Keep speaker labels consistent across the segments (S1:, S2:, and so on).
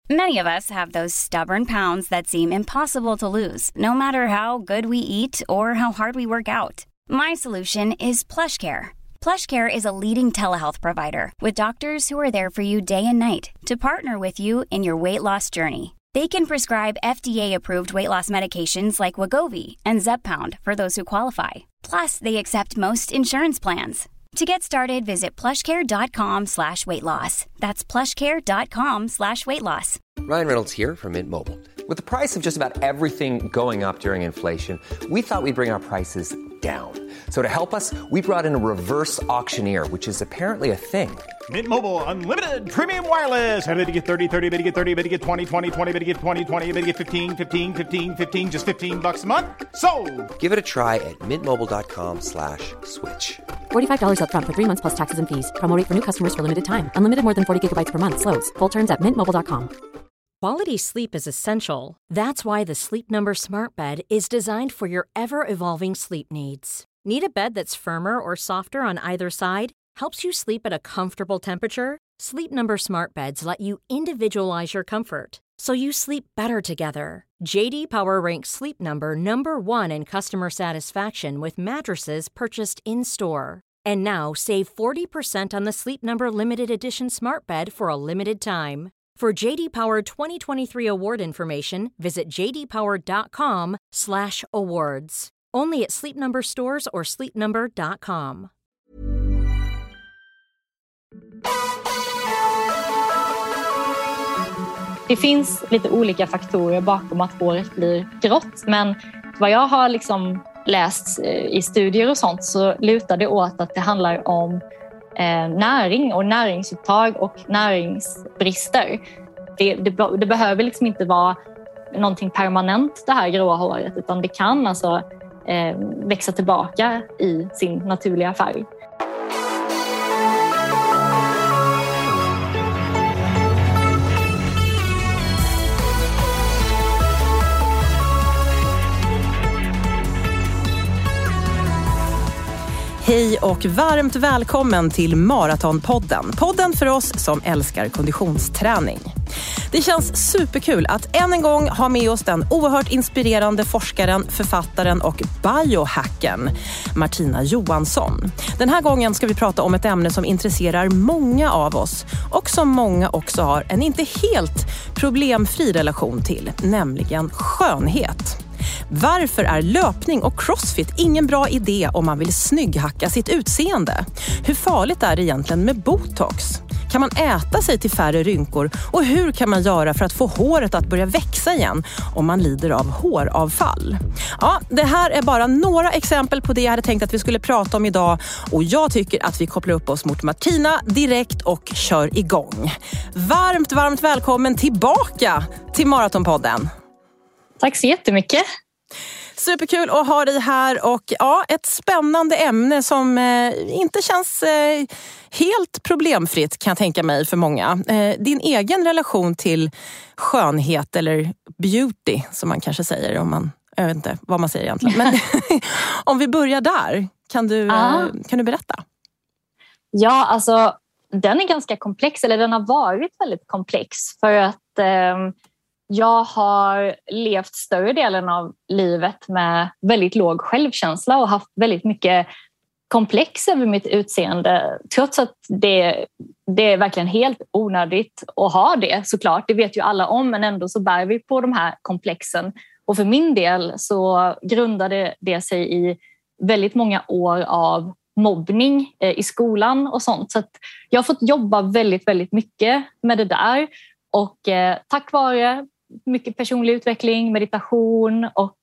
S1: Many of us have those stubborn pounds that seem impossible to lose, no matter how good we eat or how hard we work out. My solution is PlushCare. PlushCare is a leading telehealth provider with doctors who are there for you day and night to partner with you in your weight loss journey. They can prescribe FDA-approved weight loss medications like Wegovy and Zepbound for those who qualify. Plus, they accept most insurance plans. To get started, visit plushcare.com/weightloss. That's plushcare.com/weightloss.
S2: Ryan Reynolds here from Mint Mobile. With the price of just about everything going up during inflation, we thought we'd bring our prices down. So to help us, we brought in a reverse auctioneer, which is apparently a thing.
S3: Mint Mobile Unlimited Premium Wireless. How to get 30, 30, bit to get 30, bit to get 20, 20, 20, bit to get 20, 20, bit to get 15, 15, 15, 15, just $15 a month? Sold!
S2: Give it a try at mintmobile.com/switch.
S4: $45 up front for 3 months plus taxes and fees. Promo rate for new customers for limited time. Unlimited more than 40 gigabytes per month. Slows full terms at mintmobile.com.
S5: Quality sleep is essential. That's why the Sleep Number Smart Bed is designed for your ever-evolving sleep needs. Need a bed that's firmer or softer on either side? Helps you sleep at a comfortable temperature? Sleep Number Smart Beds let you individualize your comfort, so you sleep better together. JD Power ranks Sleep Number #1 in customer satisfaction with mattresses purchased in-store. And now save 40% on the Sleep Number Limited Edition Smart Bed for a limited time. For JD Power 2023 award information, visit jdpower.com/awards. Only at Sleep Number stores or sleepnumber.com.
S6: Det finns lite olika faktorer bakom att håret blir grått, men vad jag har liksom läst i studier och sånt så lutar det åt att det handlar om näring och näringsupptag och näringsbrister. Det behöver liksom inte vara någonting permanent det här gråa håret, utan det kan alltså växa tillbaka i sin naturliga färg.
S7: Hej och varmt välkommen till Maratonpodden. Podden för oss som älskar konditionsträning. Det känns superkul att än en gång ha med oss den oerhört inspirerande forskaren, författaren och biohacken Martina Johansson. Den här gången ska vi prata om ett ämne som intresserar många av oss och som många också har en inte helt problemfri relation till, nämligen skönhet. Varför är löpning och crossfit ingen bra idé om man vill snygghacka sitt utseende? Hur farligt är det egentligen med botox? Kan man äta sig till färre rynkor? Och hur kan man göra för att få håret att börja växa igen om man lider av håravfall? Ja, det här är bara några exempel på det jag hade tänkt att vi skulle prata om idag. Och jag tycker att vi kopplar upp oss mot Martina direkt och kör igång. Varmt välkommen tillbaka till Maratonpodden.
S6: Tack så jättemycket.
S7: Superkul att ha dig här och ja, ett spännande ämne som inte känns helt problemfritt kan jag tänka mig för många. Din egen relation till skönhet eller beauty som man kanske säger om man, jag vet inte vad man säger egentligen. Men om vi börjar där, kan du berätta?
S6: Ja, alltså den är ganska komplex, eller den har varit väldigt komplex för att jag har levt större delen av livet med väldigt låg självkänsla och haft väldigt mycket komplex över mitt utseende. Trots att det är verkligen helt onödigt att ha det, såklart. Det vet ju alla om, men ändå så bär vi på de här komplexen. Och för min del så grundade det sig i väldigt många år av mobbning i skolan och sånt. Så att jag har fått jobba väldigt, väldigt mycket med det där. Och tack vare mycket personlig utveckling, meditation och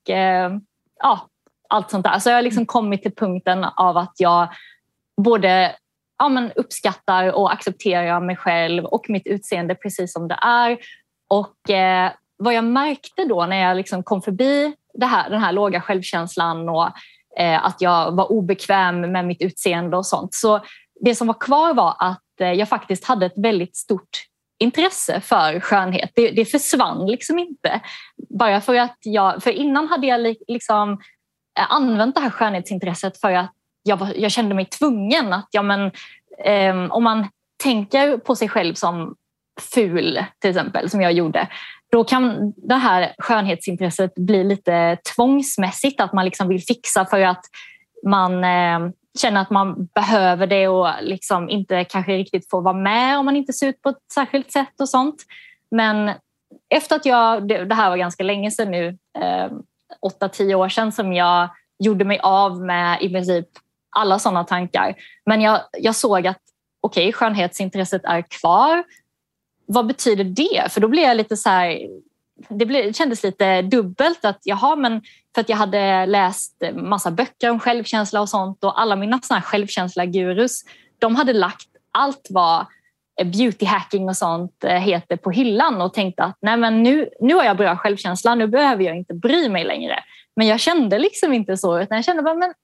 S6: allt sånt där. Så jag har liksom kommit till punkten av att jag både uppskattar och accepterar mig själv och mitt utseende precis som det är. Och vad jag märkte då när jag liksom kom förbi den här låga självkänslan och att jag var obekväm med mitt utseende och sånt. Så det som var kvar var att jag faktiskt hade ett väldigt stort intresse för skönhet. Det försvann liksom inte. Bara för att för innan hade jag liksom använt det här skönhetsintresset för att jag kände mig tvungen att om man tänker på sig själv som ful till exempel, som jag gjorde, då kan det här skönhetsintresset bli lite tvångsmässigt, att man liksom vill fixa för att man känner att man behöver det och liksom inte kanske riktigt får vara med om man inte ser ut på ett särskilt sätt och sånt. Men efter att det här var ganska länge sedan nu, 8-10 år sedan, som jag gjorde mig av med i princip alla sådana tankar. Men jag såg att okej, skönhetsintresset är kvar. Vad betyder det? För då blev jag lite så här, det kändes lite dubbelt att men för att jag hade läst massa böcker om självkänsla och sånt, och alla mina såna här självkänsla-gurus, de hade lagt allt vad beauty hacking och sånt heter på hyllan och tänkte att nej, men nu har jag bra självkänsla, nu behöver jag inte bry mig längre. Men jag kände liksom inte så, utan jag kände bara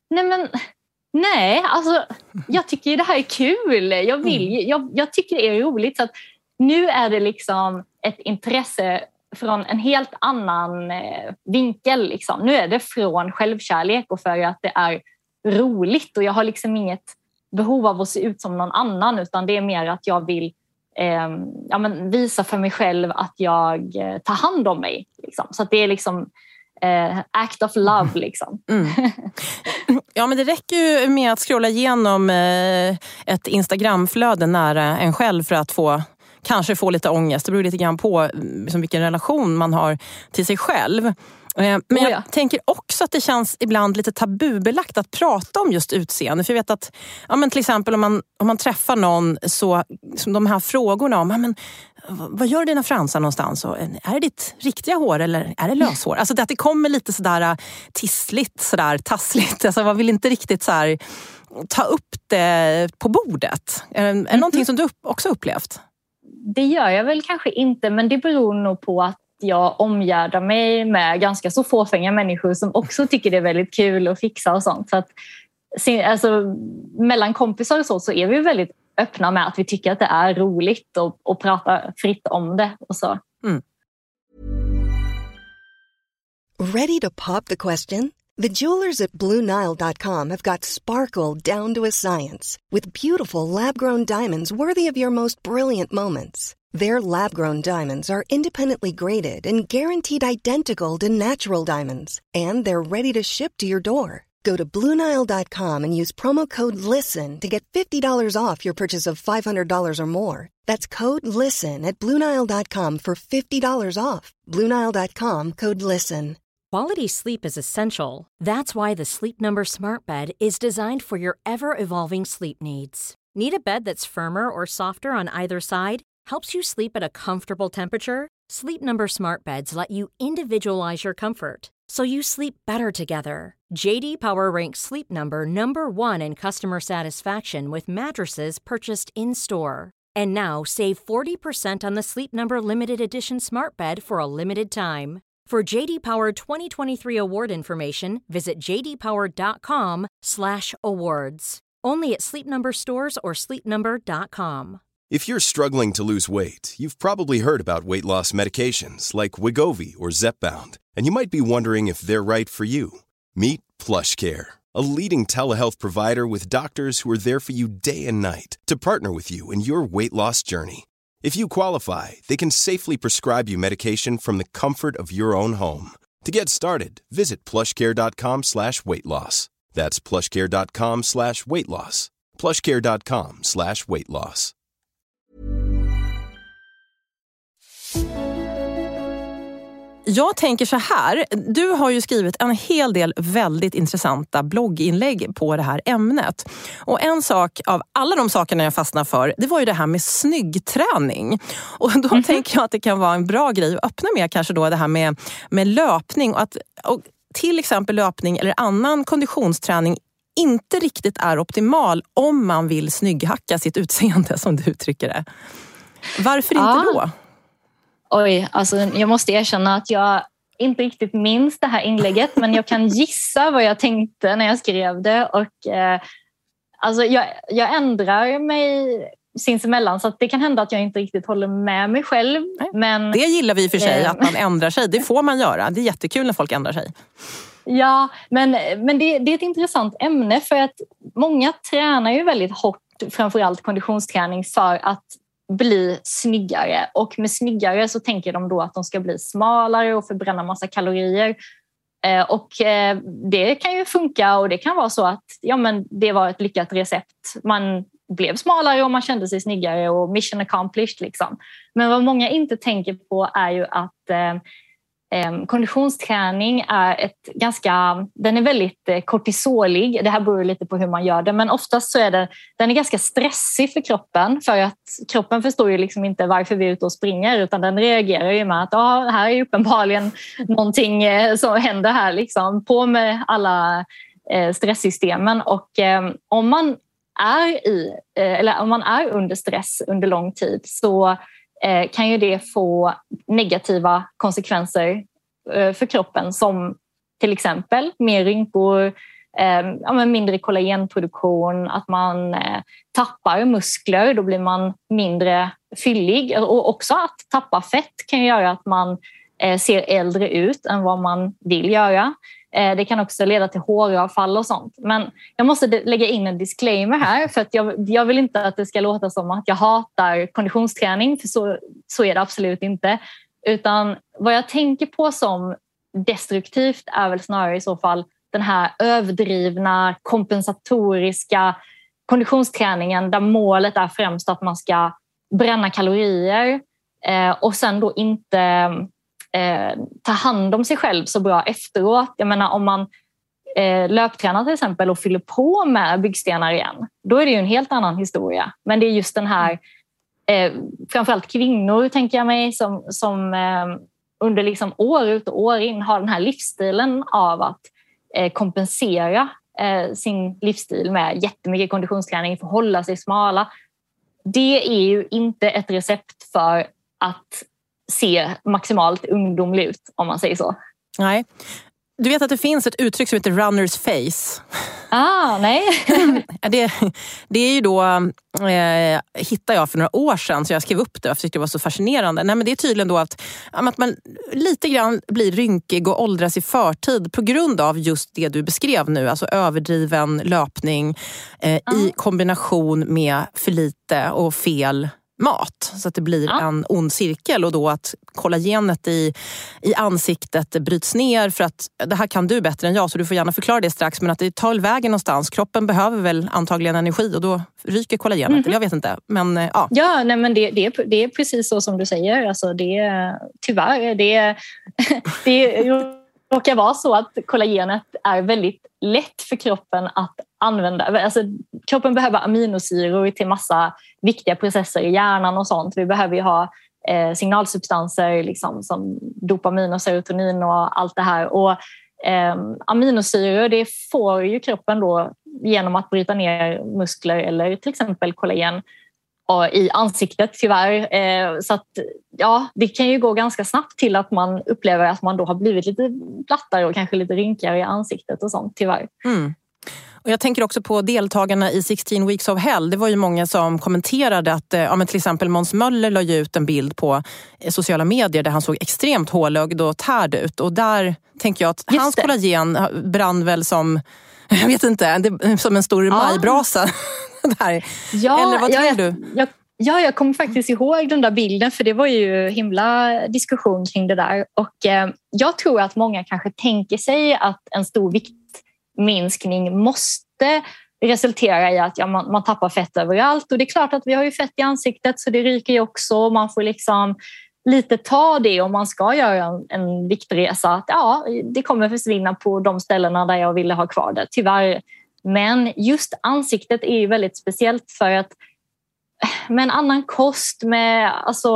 S6: nej, alltså jag tycker det här är kul. Jag tycker det är roligt, så att nu är det liksom ett intresse från en helt annan vinkel. Liksom. Nu är det från självkärlek och för att det är roligt, och jag har liksom inget behov av att se ut som någon annan, utan det är mer att jag vill visa för mig själv att jag tar hand om mig. Liksom. Så att det är liksom act of love liksom.
S7: Ja, men det räcker ju med att scrolla igenom ett Instagramflöde nära en själv för att kanske få lite ångest. Det beror lite grann på vilken relation man har till sig själv. Men jag tänker också att det känns ibland lite tabubelagt att prata om just utseende. För jag vet att till exempel om man träffar någon, så som de här frågorna om vad gör dina fransar någonstans? Och, är det ditt riktiga hår eller är det löshår? Alltså att det kommer lite sådär tissligt, sådär tassligt. Alltså man vill inte riktigt såhär ta upp det på bordet. Är det någonting som du också upplevt?
S6: Det gör jag väl kanske inte, men det beror nog på att jag omgärdar mig med ganska så fåfänga människor som också tycker det är väldigt kul att fixa och sånt. Så att, alltså, mellan kompisar och så är vi väldigt öppna med att vi tycker att det är roligt och prata fritt om det och så.
S8: Ready to pop the question? The jewelers at BlueNile.com have got sparkle down to a science with beautiful lab-grown diamonds worthy of your most brilliant moments. Their lab-grown diamonds are independently graded and guaranteed identical to natural diamonds, and they're ready to ship to your door. Go to BlueNile.com and use promo code LISTEN to get $50 off your purchase of $500 or more. That's code LISTEN at BlueNile.com for $50 off. BlueNile.com, code LISTEN.
S5: Quality sleep is essential. That's why the Sleep Number Smart Bed is designed for your ever-evolving sleep needs. Need a bed that's firmer or softer on either side? Helps you sleep at a comfortable temperature? Sleep Number Smart Beds let you individualize your comfort, so you sleep better together. JD Power ranks Sleep Number #1 in customer satisfaction with mattresses purchased in-store. And now save 40% on the Sleep Number Limited Edition Smart Bed for a limited time. For JD Power 2023 award information, visit jdpower.com/awards. Only at Sleep Number stores or sleepnumber.com.
S9: If you're struggling to lose weight, you've probably heard about weight loss medications like Wegovy or Zepbound, and you might be wondering if they're right for you. Meet PlushCare, a leading telehealth provider with doctors who are there for you day and night to partner with you in your weight loss journey. If you qualify, they can safely prescribe you medication from the comfort of your own home. To get started, visit plushcare.com/weightloss. That's plushcare.com/weightloss. plushcare.com/weightloss.
S7: Jag tänker så här, du har ju skrivit en hel del väldigt intressanta blogginlägg på det här ämnet. Och en sak av alla de sakerna jag fastnar för, det var ju det här med snyggträning. Och då tänker jag att det kan vara en bra grej att öppna med kanske då det här med löpning. Och till exempel löpning eller annan konditionsträning inte riktigt är optimal om man vill snygghacka sitt utseende, som du uttrycker det. Varför inte då?
S6: Oj, alltså jag måste erkänna att jag inte riktigt minns det här inlägget, men jag kan gissa vad jag tänkte när jag skrev det. Och alltså jag ändrar mig sinsemellan, så att det kan hända att jag inte riktigt håller med mig själv. Men,
S7: det gillar vi för sig, att man ändrar sig. Det får man göra. Det är jättekul när folk ändrar sig.
S6: Ja, men det är ett intressant ämne, för att många tränar ju väldigt hårt, framförallt konditionsträning, för att bli snyggare. Och med snyggare så tänker de då att de ska bli smalare och förbränna massa kalorier. Och det kan ju funka, och det kan vara så att det var ett lyckat recept. Man blev smalare och man kände sig snyggare och mission accomplished liksom. Men vad många inte tänker på är ju att konditionsträning är den är väldigt kortisolig. Det här beror lite på hur man gör det, men oftast så är den är ganska stressig för kroppen, för att kroppen förstår ju liksom inte varför vi är ute och springer, utan den reagerar ju med att här är uppenbarligen någonting som händer här liksom, på med alla stresssystemen. Och om man är under stress under lång tid så kan ju det få negativa konsekvenser för kroppen, som till exempel mer rynkor, mindre kollagenproduktion, att man tappar muskler, då blir man mindre fyllig, och också att tappa fett kan göra att man ser äldre ut än vad man vill göra. Det kan också leda till håravfall och sånt. Men jag måste lägga in en disclaimer här, för att jag vill inte att det ska låta som att jag hatar konditionsträning, för så är det absolut inte. Utan vad jag tänker på som destruktivt är väl snarare i så fall den här överdrivna kompensatoriska konditionsträningen, där målet är främst att man ska bränna kalorier och sen då inte ta hand om sig själv så bra efteråt. Jag menar, om man löptränar till exempel och fyller på med byggstenar igen, då är det ju en helt annan historia. Men det är just den här, framförallt kvinnor tänker jag mig, som under liksom år ut och år in har den här livsstilen av att kompensera sin livsstil med jättemycket konditionsträning för att hålla sig smala. Det är ju inte ett recept för att se maximalt ungdomlig ut, om man säger så. Nej.
S7: Du vet att det finns ett uttryck som heter runner's face.
S6: Nej.
S7: det är ju då, hittade jag för några år sedan, så jag skrev upp det och tyckte det var så fascinerande. Nej, men det är tydligen då att man lite grann blir rynkig och åldras i förtid på grund av just det du beskrev nu, alltså överdriven löpning i kombination med för lite och fel mat, så att det blir en ond cirkel, och då att kollagenet i ansiktet bryts ner, för att det här kan du bättre än jag, så du får gärna förklara det strax, men att det tar vägen någonstans. Kroppen behöver väl antagligen energi, och då ryker kollagenet, eller jag vet inte, men ja.
S6: Ja, nej, men det är precis så som du säger, alltså tyvärr, det råkar vara så att kollagenet är väldigt lätt för kroppen att använda. Alltså, kroppen behöver aminosyror till massa viktiga processer i hjärnan och sånt. Vi behöver ju ha signalsubstanser liksom, som dopamin och serotonin och allt det här. Och aminosyror, det får ju kroppen då genom att bryta ner muskler eller till exempel kollagen i ansiktet, tyvärr. Så att, det kan ju gå ganska snabbt till att man upplever att man då har blivit lite plattare och kanske lite rynkigare i ansiktet och sånt, tyvärr.
S7: Och jag tänker också på deltagarna i 16 Weeks of Hell. Det var ju många som kommenterade att men till exempel Måns Möller la ju ut en bild på sociala medier där han såg extremt hålögd och tärd ut. Och där tänker jag att hans kollagen brann väl som, jag vet inte, som en stor majbrasa. Där. Eller vad tror du?
S6: Jag kommer faktiskt ihåg den där bilden, för det var ju himla diskussion kring det där. Och jag tror att många kanske tänker sig att en stor viktminskning måste resultera i att man tappar fett överallt. Och det är klart att vi har ju fett i ansiktet, så det ryker ju också. Man får liksom lite ta det om man ska göra en viktresa. Att det kommer försvinna på de ställena där jag ville ha kvar det, tyvärr. Men just ansiktet är ju väldigt speciellt, för att med en annan kost, med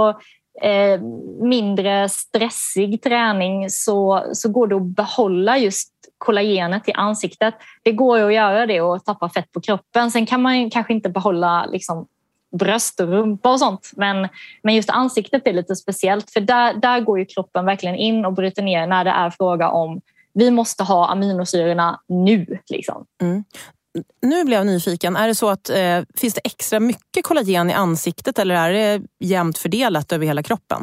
S6: mindre stressig träning, så går det att behålla just kollagenet i ansiktet. Det går att göra det och tappa fett på kroppen. Sen kan man kanske inte behålla liksom bröst och rumpa och sånt. Men just ansiktet är lite speciellt, för där går ju kroppen verkligen in och bryter ner när det är fråga om vi måste ha aminosyrorna nu. Liksom.
S7: Nu blev jag nyfiken. Är det så att finns det extra mycket kollagen i ansiktet, eller är det jämnt fördelat över hela kroppen?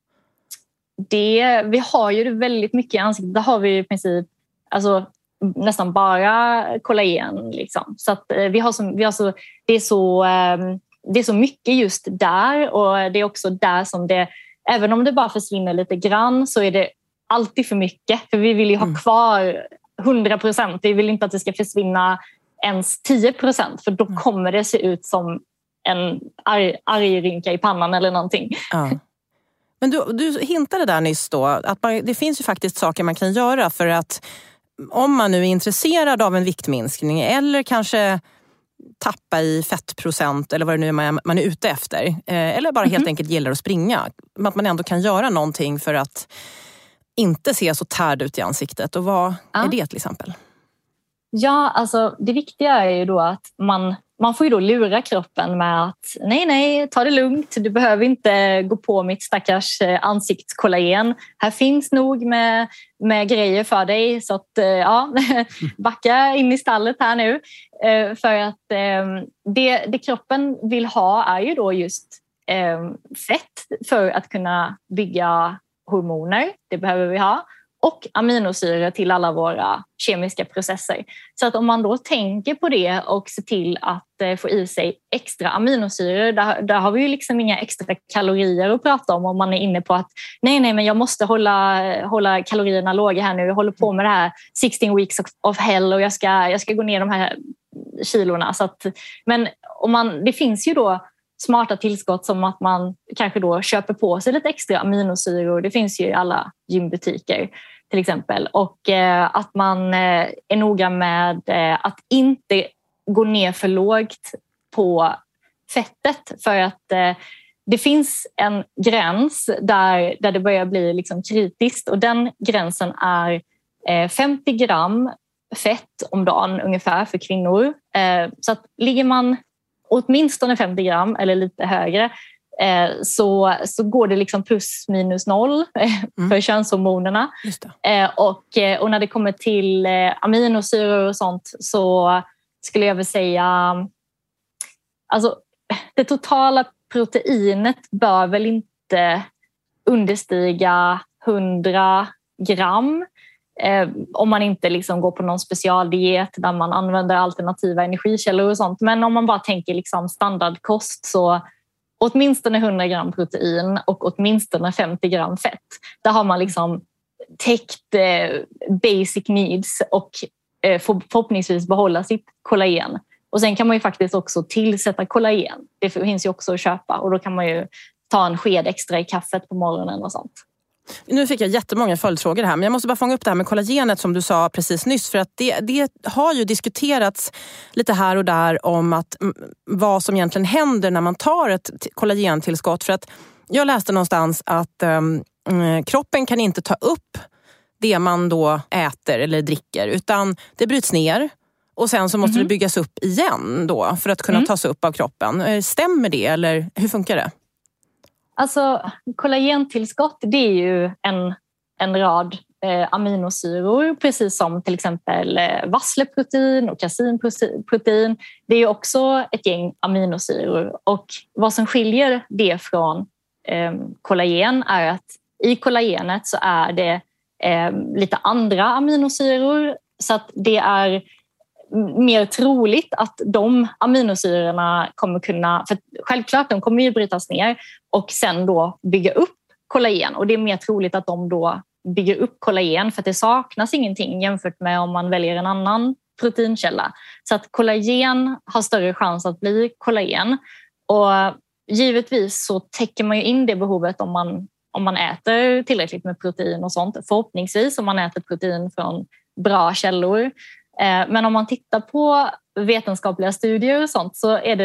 S6: Vi har ju väldigt mycket i ansiktet. Där har vi i princip nästan bara kollagen. Liksom. Så att det är så det är så mycket just där, och det är också där som det, även om det bara försvinner lite grann, så är det alltid för mycket. För vi vill ju ha kvar 100%. Vi vill inte att det ska försvinna ens 10%, för då kommer det se ut som en arg rynka i pannan eller någonting.
S7: Ja. Men du hintade där nyss då att det finns ju faktiskt saker man kan göra för att, om man nu är intresserad av en viktminskning eller kanske tappa i fettprocent eller vad det nu är man är ute efter, eller bara helt enkelt gillar att springa, att man ändå kan göra någonting för att inte se så tärd ut i ansiktet. Och vad är det till exempel?
S6: Ja, alltså det viktiga är ju då att man får ju då lura kroppen med att nej, ta det lugnt. Du behöver inte gå på mitt stackars ansiktskollagen. Här finns nog med grejer för dig. Så att backa in i stallet här nu. För att det kroppen vill ha är ju då just fett för att kunna bygga hormoner. Det behöver vi ha. Och aminosyror till alla våra kemiska processer. Så att om man då tänker på det och ser till att få i sig extra aminosyror, där har vi ju liksom inga extra kalorier att prata om man är inne på att nej, men jag måste hålla kalorierna låga här nu. Jag håller på med det här 16 weeks of hell och jag ska gå ner de här kilorna. Så att, men det finns ju då smarta tillskott som att man kanske då köper på sig lite extra aminosyror. Det finns ju i alla gymbutiker till exempel. Och att man är noga med att inte gå ner för lågt på fettet. För att det finns en gräns där det börjar bli liksom kritiskt. Och den gränsen är 50 gram fett om dagen ungefär för kvinnor. Så att ligger man åtminstone 50 gram eller lite högre så går det liksom plus minus noll för könshormonerna. Och när det kommer till aminosyror och sånt så skulle jag väl säga, alltså det totala proteinet bör väl inte understiga 100 gram. Om man inte liksom går på någon specialdiet där man använder alternativa energikällor och sånt. Men om man bara tänker liksom standardkost, så åtminstone 100 gram protein och åtminstone 50 gram fett. Där har man liksom täckt basic needs och förhoppningsvis behålla sitt kollagen. Och sen kan man ju faktiskt också tillsätta kollagen. Det finns ju också att köpa, och då kan man ju ta en sked extra i kaffet på morgonen och sånt.
S7: Nu fick jag jättemånga följdfrågor här, men jag måste bara fånga upp det här med kollagenet som du sa precis nyss, för att det har ju diskuterats lite här och där om att vad som egentligen händer när man tar ett kollagentillskott. För att jag läste någonstans att kroppen kan inte ta upp det man då äter eller dricker, utan det bryts ner och sen så måste det byggas upp igen då för att kunna tas upp av kroppen. Stämmer det, eller hur funkar det?
S6: Alltså kollagentillskott, det är ju en rad aminosyror, precis som till exempel vassleprotein och kasinprotein. Det är ju också ett gäng aminosyror, och vad som skiljer det från kollagen är att i kollagenet så är det lite andra aminosyror, så att det är mer troligt att de aminosyrorna kommer kunna, för självklart de kommer ju brytas ner och sen då bygga upp kollagen, och det är mer troligt att de då bygger upp kollagen, för att det saknas ingenting jämfört med om man väljer en annan proteinkälla. Så att kollagen har större chans att bli kollagen, och givetvis så täcker man ju in det behovet om man äter tillräckligt med protein och sånt, förhoppningsvis om man äter protein från bra källor. Men om man tittar på vetenskapliga studier och sånt så är det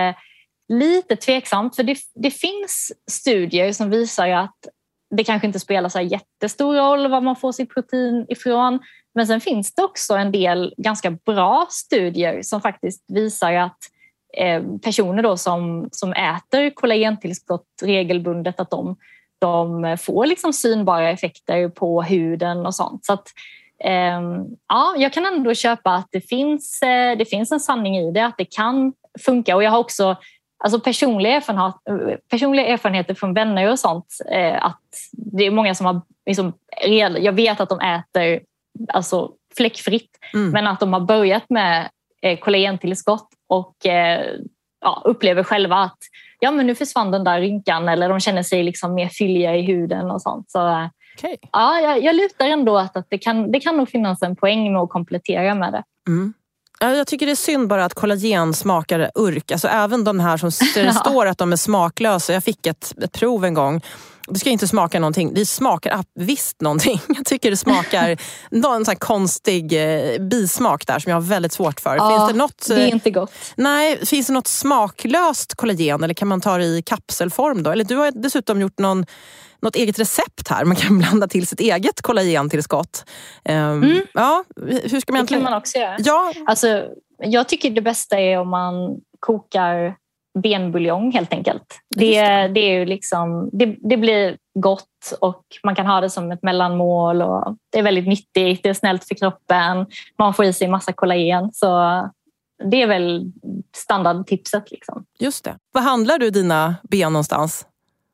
S6: lite tveksamt, för det finns studier som visar att det kanske inte spelar så jättestor roll var man får sitt protein ifrån. Men sen finns det också en del ganska bra studier som faktiskt visar att personer då som äter kollagentillskott regelbundet, att de får liksom synbara effekter på huden och sånt. Så att ja, jag kan ändå köpa att det finns en sanning i det, att det kan funka. Och jag har också personliga erfarenheter från vänner och sånt, att det är många som har liksom, jag vet att de äter alltså fläckfritt, men att de har börjat med kollagentillskott och upplever själva att men nu försvann den där rynkan, eller de känner sig liksom mer fylliga i huden och sånt. Så
S7: okay.
S6: Jag lutar ändå att det kan nog finnas en poäng med att komplettera med det.
S7: Mm. Jag tycker det är synd bara att kollagen smakar urk. Alltså även de här som det står att de är smaklösa. Jag fick ett prov en gång. Det ska inte smaka någonting. Det smakar visst någonting. Jag tycker det smakar en sån här konstig bismak där som jag har väldigt svårt för.
S6: Ja,
S7: finns det något,
S6: det är inte gott.
S7: Nej, finns det något smaklöst kollagen eller kan man ta det i kapselform då? Eller du har dessutom gjort något eget recept här. Man kan blanda till sitt eget kollagentillskott. Ja, hur ska man
S6: det kan man också göra.
S7: Ja.
S6: Alltså, jag tycker det bästa är om man kokar benbuljong helt enkelt. Det är ju liksom, det blir gott och man kan ha det som ett mellanmål och det är väldigt nyttigt, det är snällt för kroppen, man får i sig massa kollagen, så det är väl standardtipset liksom.
S7: Just det. Vad handlar du dina ben någonstans?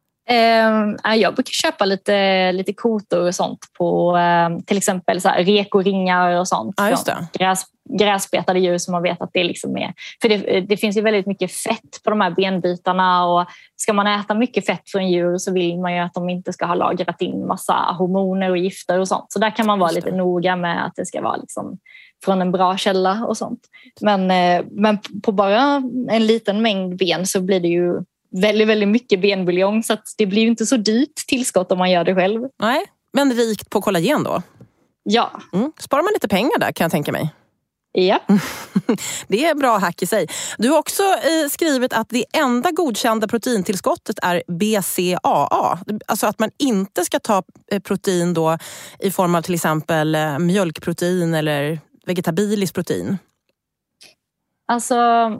S6: Jag brukar köpa lite kotor och sånt på till exempel så här rekoringar och sånt.
S7: Ja, just det.
S6: Gräsbetade djur som man vet att det liksom är. För det finns ju väldigt mycket fett på de här benbitarna, och ska man äta mycket fett från djur så vill man ju att de inte ska ha lagrat in massa hormoner och gifter och sånt. Så där kan man vara lite noga med att det ska vara liksom från en bra källa och sånt. Men på bara en liten mängd ben så blir det ju väldigt, väldigt mycket benbuljong, så att det blir ju inte så dyrt tillskott om man gör det själv. Nej,
S7: men rikt på kollagen då?
S6: Ja.
S7: Sparar man lite pengar där kan jag tänka mig.
S6: Ja.
S7: Det är bra hack i sig. Du har också skrivit att det enda godkända proteintillskottet är BCAA. Alltså att man inte ska ta protein då i form av till exempel mjölkprotein eller vegetabiliskt protein.
S6: Alltså,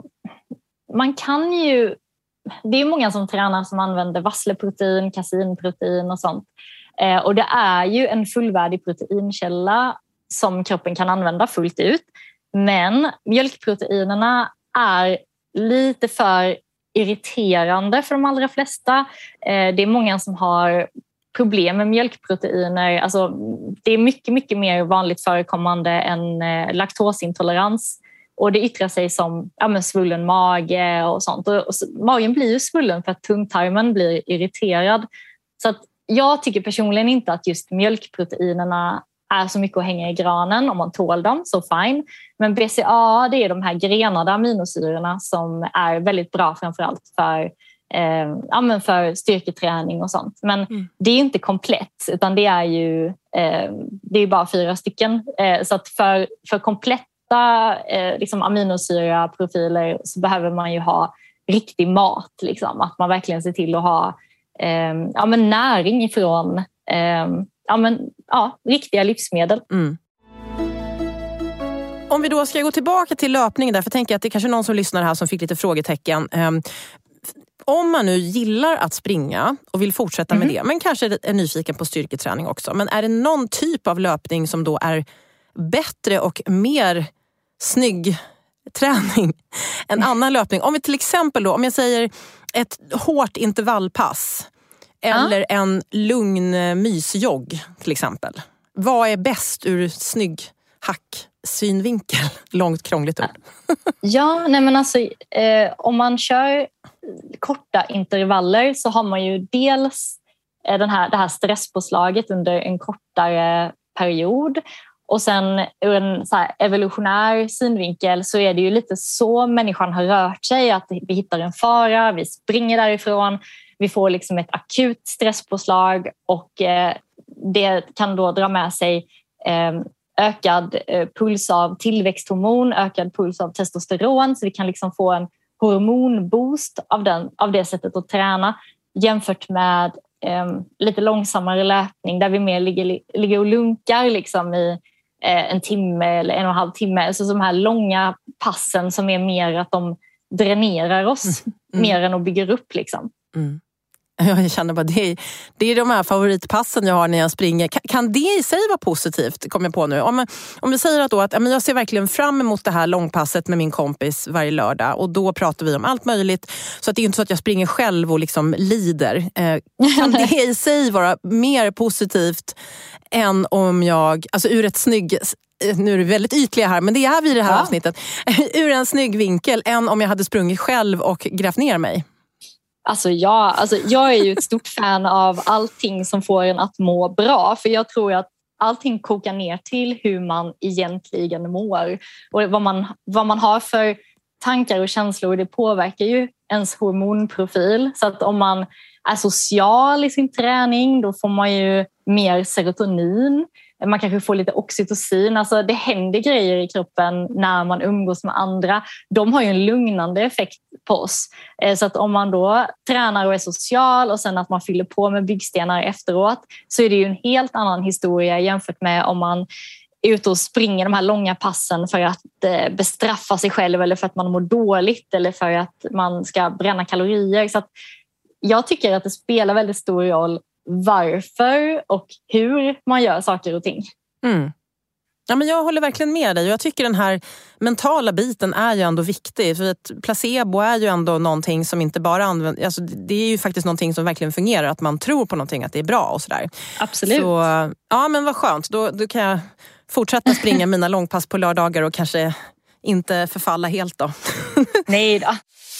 S6: man kan ju... Det är många som tränar som använder vassleprotein, kasinprotein och sånt. Och det är ju en fullvärdig proteinkälla som kroppen kan använda fullt ut. Men mjölkproteinerna är lite för irriterande för de allra flesta. Det är många som har problem med mjölkproteiner. Alltså, det är mycket, mycket mer vanligt förekommande än laktosintolerans. Och det yttrar sig som svullen mage och sånt. Och magen blir ju svullen för att tunntarmen blir irriterad. Så att jag tycker personligen inte att just mjölkproteinerna är så mycket att hänga i granen. Om man tål dem, så fine. Men BCAA, det är de här grenade aminosyrorna som är väldigt bra framförallt för styrketräning och sånt. Men det är inte komplett, utan det är ju det är bara 4 stycken. Så att för kompletta liksom aminosyraprofiler så behöver man ju ha riktig mat. Liksom. Att man verkligen ser till att ha näring ifrån riktiga livsmedel.
S7: Om vi då ska gå tillbaka till löpningen där, för jag tänker att det är kanske någon som lyssnar här som fick lite frågetecken. Om man nu gillar att springa och vill fortsätta med det, men kanske är nyfiken på styrketräning också. Men är det någon typ av löpning som då är bättre och mer snygg träning än annan löpning? Om vi till exempel då, om jag säger ett hårt intervallpass eller en lugn mysjogg till exempel. Vad är bäst ur snygg hack-synvinkel? Långt krångligt ord.
S6: Om man kör korta intervaller så har man ju dels det här stresspåslaget under en kortare period. Och sen ur en så här evolutionär synvinkel så är det ju lite så människan har rört sig, att vi hittar en fara, vi springer därifrån, vi får liksom ett akut stresspåslag och det kan då dra med sig ökad puls av tillväxthormon, ökad puls av testosteron, så vi kan liksom få en hormonboost av det sättet att träna jämfört med lite långsammare löpning där vi mer ligger och lunkar liksom i en timme eller 1,5 timme. Alltså de här långa passen som är mer att de dränerar oss mer än att bygga upp liksom.
S7: Jag känner bara det är de här favoritpassen jag har när jag springer. Kan det i sig vara positivt, kommer jag på nu? Om vi säger att jag ser verkligen fram emot det här långpasset med min kompis varje lördag, och då pratar vi om allt möjligt, så att det är inte så att jag springer själv och liksom lider. Kan det i sig vara mer positivt än om jag, alltså ur ett nu är det väldigt ytliga här, men det är vi i det här avsnittet, ur en snygg vinkel än om jag hade sprungit själv och grävt ner mig?
S6: Alltså jag är ju ett stort fan av allting som får en att må bra. För jag tror att allting kokar ner till hur man egentligen mår. Och vad man har för tankar och känslor, det påverkar ju ens hormonprofil. Så att om man är social i sin träning, då får man ju mer serotonin. Man kanske får lite oxytocin. Alltså det händer grejer i kroppen när man umgås med andra. De har ju en lugnande effekt på oss. Så att om man då tränar och är social och sen att man fyller på med byggstenar efteråt, så är det ju en helt annan historia jämfört med om man är ute och springer de här långa passen för att bestraffa sig själv eller för att man mår dåligt eller för att man ska bränna kalorier. Så att jag tycker att det spelar väldigt stor roll varför och hur man gör saker och ting.
S7: Mm. Ja, men jag håller verkligen med dig och jag tycker den här mentala biten är ju ändå viktig, för att placebo är ju ändå någonting som inte bara används, alltså det är ju faktiskt någonting som verkligen fungerar, att man tror på någonting, att det är bra och sådär.
S6: Absolut.
S7: Så, ja men vad skönt, då kan jag fortsätta springa mina långpass på lördagar och kanske inte förfalla helt då.
S6: Nej då.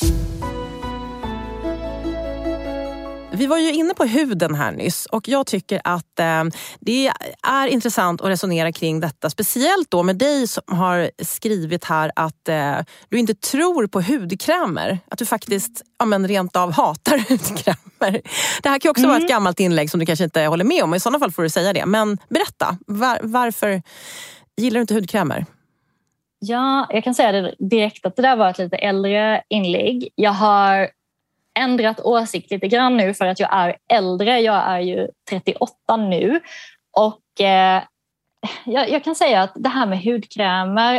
S7: Vi var ju inne på huden här nyss och jag tycker att det är intressant att resonera kring detta. Speciellt då med dig som har skrivit här att du inte tror på hudkrämer. Att du faktiskt rent av hatar hudkrämer. Det här kan också vara ett gammalt inlägg som du kanske inte håller med om. I sådana fall får du säga det. Men berätta, varför gillar du inte hudkrämer?
S6: Ja, jag kan säga det direkt att det där var ett lite äldre inlägg. Jag har ändrat åsikt lite grann nu för att jag är äldre. Jag är ju 38 nu. Och jag kan säga att det här med hudkrämer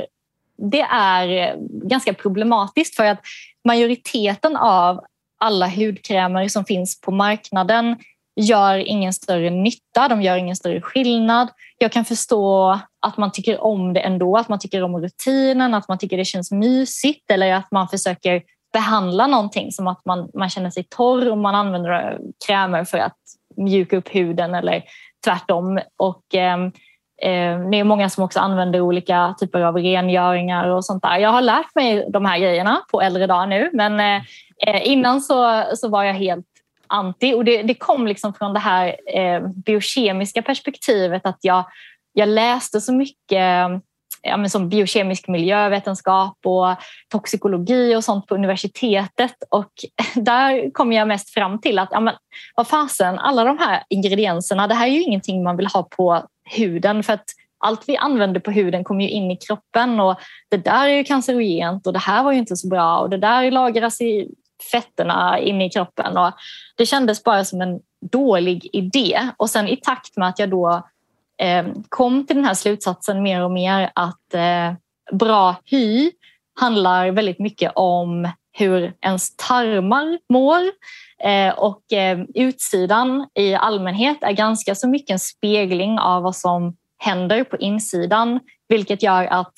S6: är ganska problematiskt, för att majoriteten av alla hudkrämer som finns på marknaden gör ingen större nytta. De gör ingen större skillnad. Jag kan förstå att man tycker om det ändå. Att man tycker om rutinen, att man tycker det känns mysigt, eller att man försöker behandla någonting som att man känner sig torr och man använder krämer för att mjuka upp huden eller tvärtom. Och det är många som också använder olika typer av rengöringar och sånt där. Jag har lärt mig de här grejerna på äldre dag nu, men innan så var jag helt anti. Och det kom liksom från det här biokemiska perspektivet, att jag läste så mycket som biokemisk miljövetenskap och toxikologi och sånt på universitetet, och där kom jag mest fram till att vad fasen, alla de här ingredienserna, det här är ju ingenting man vill ha på huden, för att allt vi använder på huden kommer ju in i kroppen, och det där är ju cancerogent och det här var ju inte så bra och det där lagras i fetterna in i kroppen, och det kändes bara som en dålig idé. Och sen i takt med att jag då kom till den här slutsatsen mer och mer att bra hy handlar väldigt mycket om hur ens tarmar mår, och utsidan i allmänhet är ganska så mycket en spegling av vad som händer på insidan, vilket gör att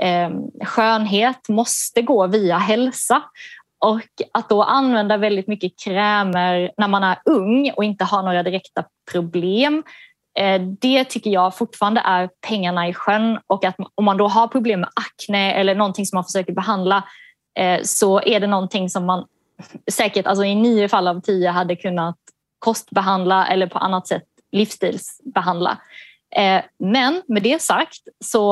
S6: skönhet måste gå via hälsa. Och att då använda väldigt mycket krämer när man är ung och inte har några direkta problem, det tycker jag fortfarande är pengarna i sjön. Och att om man då har problem med akne eller någonting som man försöker behandla, så är det någonting som man säkert i 9 fall av 10 hade kunnat kostbehandla eller på annat sätt livsstilsbehandla. Men med det sagt, så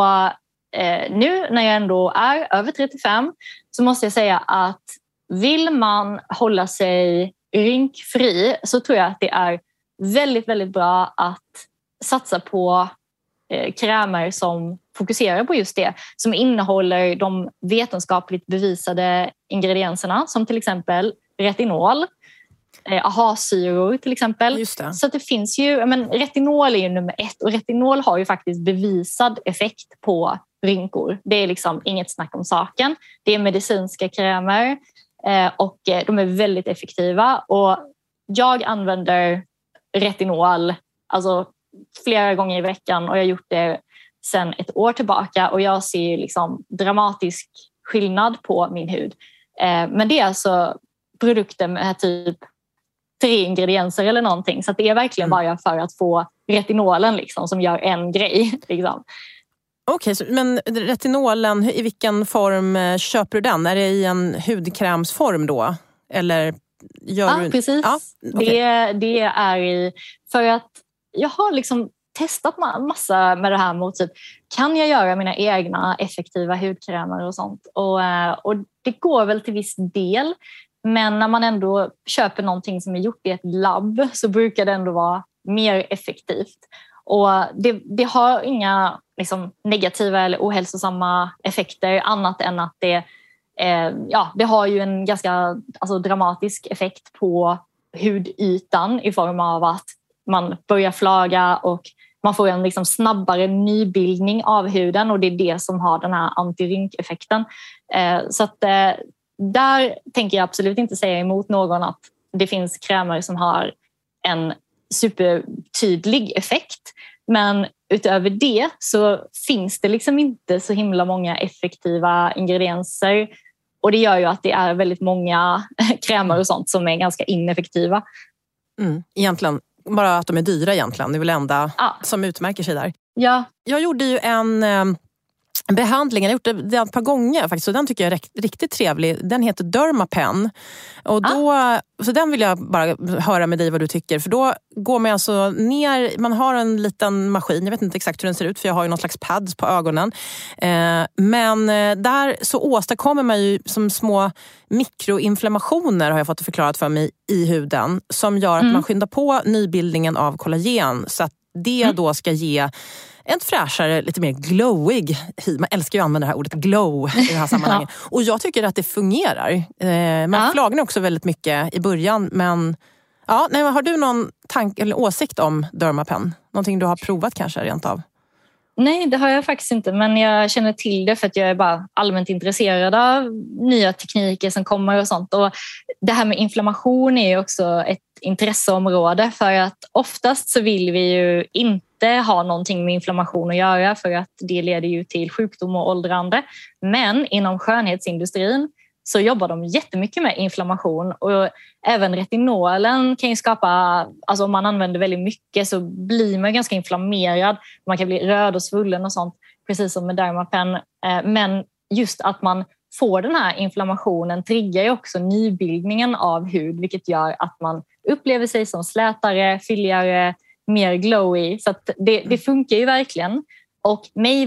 S6: nu när jag ändå är över 35 så måste jag säga att vill man hålla sig rynkfri, så tror jag att det är väldigt, väldigt bra att satsa på krämer som fokuserar på just det, som innehåller de vetenskapligt bevisade ingredienserna, som till exempel retinol, AHA-syror till exempel. Så att det finns ju, retinol är ju nummer 1, och retinol har ju faktiskt bevisad effekt på rynkor. Det är liksom inget snack om saken. Det är medicinska krämer och de är väldigt effektiva, och jag använder retinol flera gånger i veckan, och jag har gjort det sedan ett år tillbaka, och jag ser liksom dramatisk skillnad på min hud. Men det är alltså produkter med typ 3 ingredienser eller någonting, så att det är verkligen bara för att få retinolen liksom, som gör en grej. Liksom.
S7: Okej, men retinolen, i vilken form köper du den? Är det i en hudkrämsform då? Eller gör du...
S6: Precis.
S7: Ja, okay.
S6: Det är i... För att jag har liksom testat massa med det här mot typ, kan jag göra mina egna effektiva hudkrämer och sånt? Och det går väl till viss del. Men när man ändå köper någonting som är gjort i ett labb så brukar det ändå vara mer effektivt. Och det har inga liksom, negativa eller ohälsosamma effekter annat än att det har ju en ganska dramatisk effekt på hudytan i form av att man börjar flaga och man får en liksom snabbare nybildning av huden, och det är det som har den här antirynkeffekten. Så att där tänker jag absolut inte säga emot någon att det finns krämer som har en supertydlig effekt. Men utöver det så finns det liksom inte så himla många effektiva ingredienser. Och det gör ju att det är väldigt många krämer och sånt som är ganska ineffektiva.
S7: Egentligen, bara att de är dyra egentligen. Det är väl enda som utmärker sig där.
S6: Ja.
S7: Jag gjorde ju en behandling, jag har gjort det ett par gånger faktiskt, och den tycker jag är riktigt trevlig. Den heter Dermapen. Och då, så den vill jag bara höra med dig vad du tycker. För då går man alltså ner, man har en liten maskin, jag vet inte exakt hur den ser ut för jag har ju någon slags pads på ögonen. Men där så åstadkommer man ju som små mikroinflammationer, har jag fått förklarat för mig, i huden. Som gör att man skyndar på nybildningen av kollagen. Så att det då ska ge en fräschare, lite mer glowig hy. Man älskar ju att använda det här ordet glow i det här sammanhanget. Och jag tycker att det fungerar. Man flagnar också väldigt mycket i början. Men har du någon tanke eller åsikt om Dermapen? Någonting du har provat kanske rent av?
S6: Nej, det har jag faktiskt inte. Men jag känner till det för att jag är bara allmänt intresserad av nya tekniker som kommer och sånt. Och det här med inflammation är ju också ett intresseområde. För att oftast så vill vi ju inte ha någonting med inflammation att göra. För att det leder ju till sjukdom och åldrande. Men inom skönhetsindustrin så jobbar de jättemycket med inflammation. Och även retinolen kan ju skapa, alltså om man använder väldigt mycket så blir man ganska inflammerad. Man kan bli röd och svullen och sånt, precis som med Dermapen. Men just att man får den här inflammationen triggar ju också nybildningen av hud, vilket gör att man upplever sig som slätare, fylligare, mer glowy. Så att det funkar ju verkligen. Och mig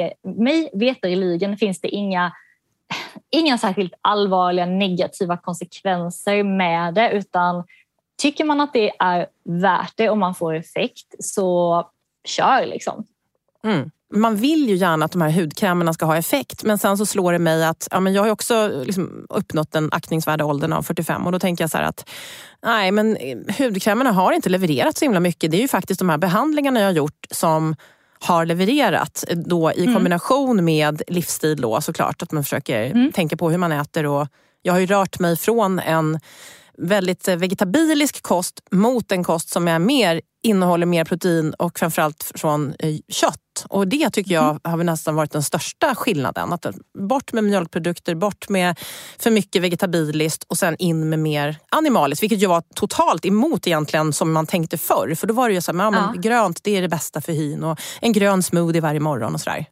S6: veterligen finns det inga särskilt allvarliga negativa konsekvenser med det, utan tycker man att det är värt det och man får effekt, så kör liksom.
S7: Man vill ju gärna att de här hudkrämerna ska ha effekt, men sen så slår det mig att men jag har ju också liksom uppnått den aktningsvärda åldern av 45, och då tänker jag så här att nej, men hudkrämerna har inte levererat så himla mycket. Det är ju faktiskt de här behandlingarna jag har gjort som har levererat då i kombination med livsstil då, såklart att man försöker tänka på hur man äter. Och jag har ju rört mig från en väldigt vegetabilisk kost mot en kost som innehåller mer protein och framförallt från kött. Och det tycker jag har nästan varit den största skillnaden. Att bort med mjölkprodukter, bort med för mycket vegetabiliskt och sen in med mer animaliskt. Vilket ju var totalt emot egentligen som man tänkte förr. För då var det ju så här, men grönt det är det bästa för hyn och en grön smoothie varje morgon och sådär.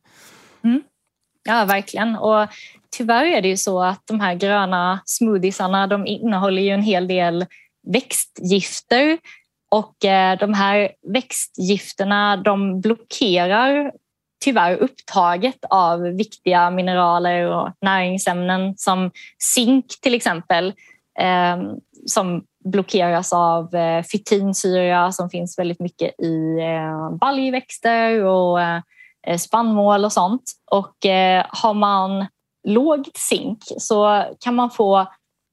S6: Ja, verkligen. Och tyvärr är det ju så att de här gröna smoothiesarna, de innehåller ju en hel del växtgifter. Och de här växtgifterna, de blockerar tyvärr upptaget av viktiga mineraler och näringsämnen som zink till exempel, som blockeras av fytinsyra som finns väldigt mycket i baljväxter och spannmål och sånt. Och har man lågt zink så kan man få,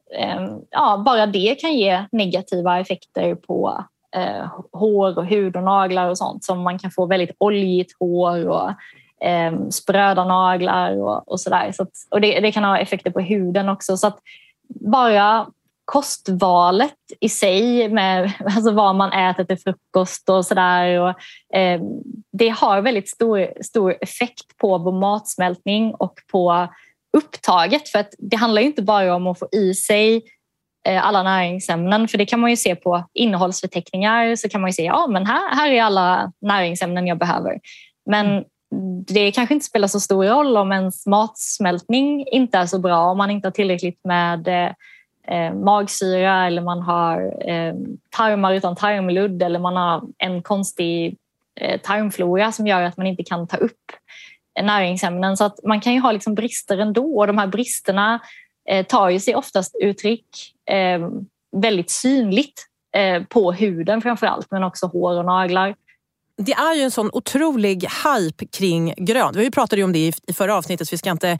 S6: bara det kan ge negativa effekter på hår och hud och naglar och sånt, som man kan få väldigt oljigt hår och spröda naglar och sådär. Så och det kan ha effekter på huden också. Så att bara kostvalet i sig med alltså vad man äter till frukost och sådär, det har väldigt stor effekt på vår matsmältning och på upptaget, för att det handlar ju inte bara om att få i sig alla näringsämnen, för det kan man ju se på innehållsförteckningar, så kan man ju se men här är alla näringsämnen jag behöver. Men det kanske inte spelar så stor roll om ens matsmältning inte är så bra, om man inte har tillräckligt med magsyra eller man har tarmar utan tarmludd eller man har en konstig tarmflora som gör att man inte kan ta upp näringsämnen. Så att man kan ju ha liksom brister ändå, och de här bristerna tar ju sig oftast uttryck väldigt synligt på huden framförallt, men också hår och naglar.
S7: Det är ju en sån otrolig hype kring grönt. Vi pratade ju om det i förra avsnittet, så vi ska inte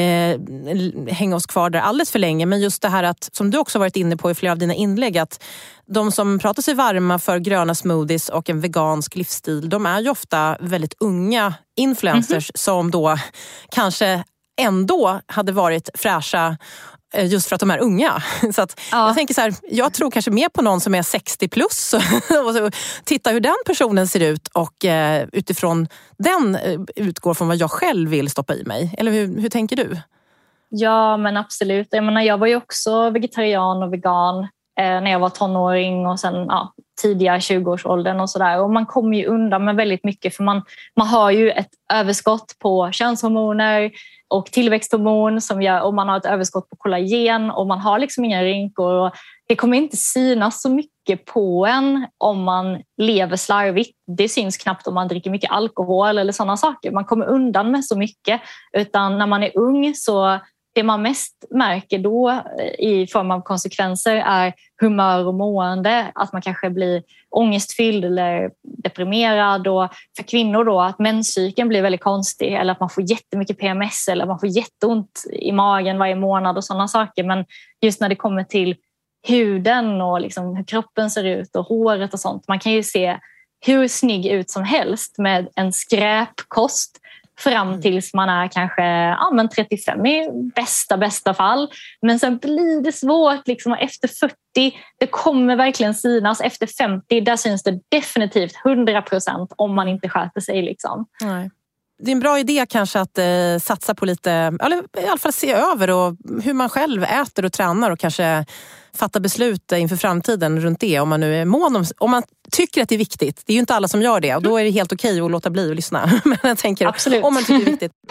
S7: hänga oss kvar där alldeles för länge. Men just det här att, som du också varit inne på i flera av dina inlägg, att de som pratar sig varma för gröna smoothies och en vegansk livsstil, de är ju ofta väldigt unga influencers som då kanske ändå hade varit fräscha just för att de är unga. Så att jag tänker så här, jag tror kanske mer på någon som är 60 plus och titta hur den personen ser ut och utifrån den utgår från vad jag själv vill stoppa i mig. Eller hur tänker du?
S6: Ja, men absolut. Jag var ju också vegetarian och vegan när jag var tonåring och sen tidiga 20-årsåldern och sådär. Och man kommer ju undan med väldigt mycket, för man har ju ett överskott på könshormoner och tillväxthormon som gör, och man har ett överskott på kollagen och man har liksom inga rynkor. Och det kommer inte synas så mycket på en om man lever slarvigt. Det syns knappt om man dricker mycket alkohol eller sådana saker. Man kommer undan med så mycket. Utan när man är ung, så det man mest märker då i form av konsekvenser är humör och mående. Att man kanske blir ångestfylld eller deprimerad. Och för kvinnor då att menscykeln blir väldigt konstig. Eller att man får jättemycket PMS eller man får jätteont i magen varje månad och sådana saker. Men just när det kommer till huden och liksom hur kroppen ser ut och håret och sånt. Man kan ju se hur snygg ut som helst med en skräpkost. Fram tills man är kanske 35 i bästa fall. Men sen blir det svårt liksom, efter 40. Det kommer verkligen synas. Efter 50, där syns det definitivt 100% om man inte sköter sig. Liksom.
S7: Nej. Det är en bra idé kanske att satsa på lite, eller i alla fall se över och hur man själv äter och tränar och kanske fatta beslut inför framtiden runt det, om man nu är mån om man tycker att det är viktigt. Det är ju inte alla som gör det och då är det helt okej att låta bli att lyssna. Men jag tänker,
S6: absolut,
S7: om man tycker det är viktigt.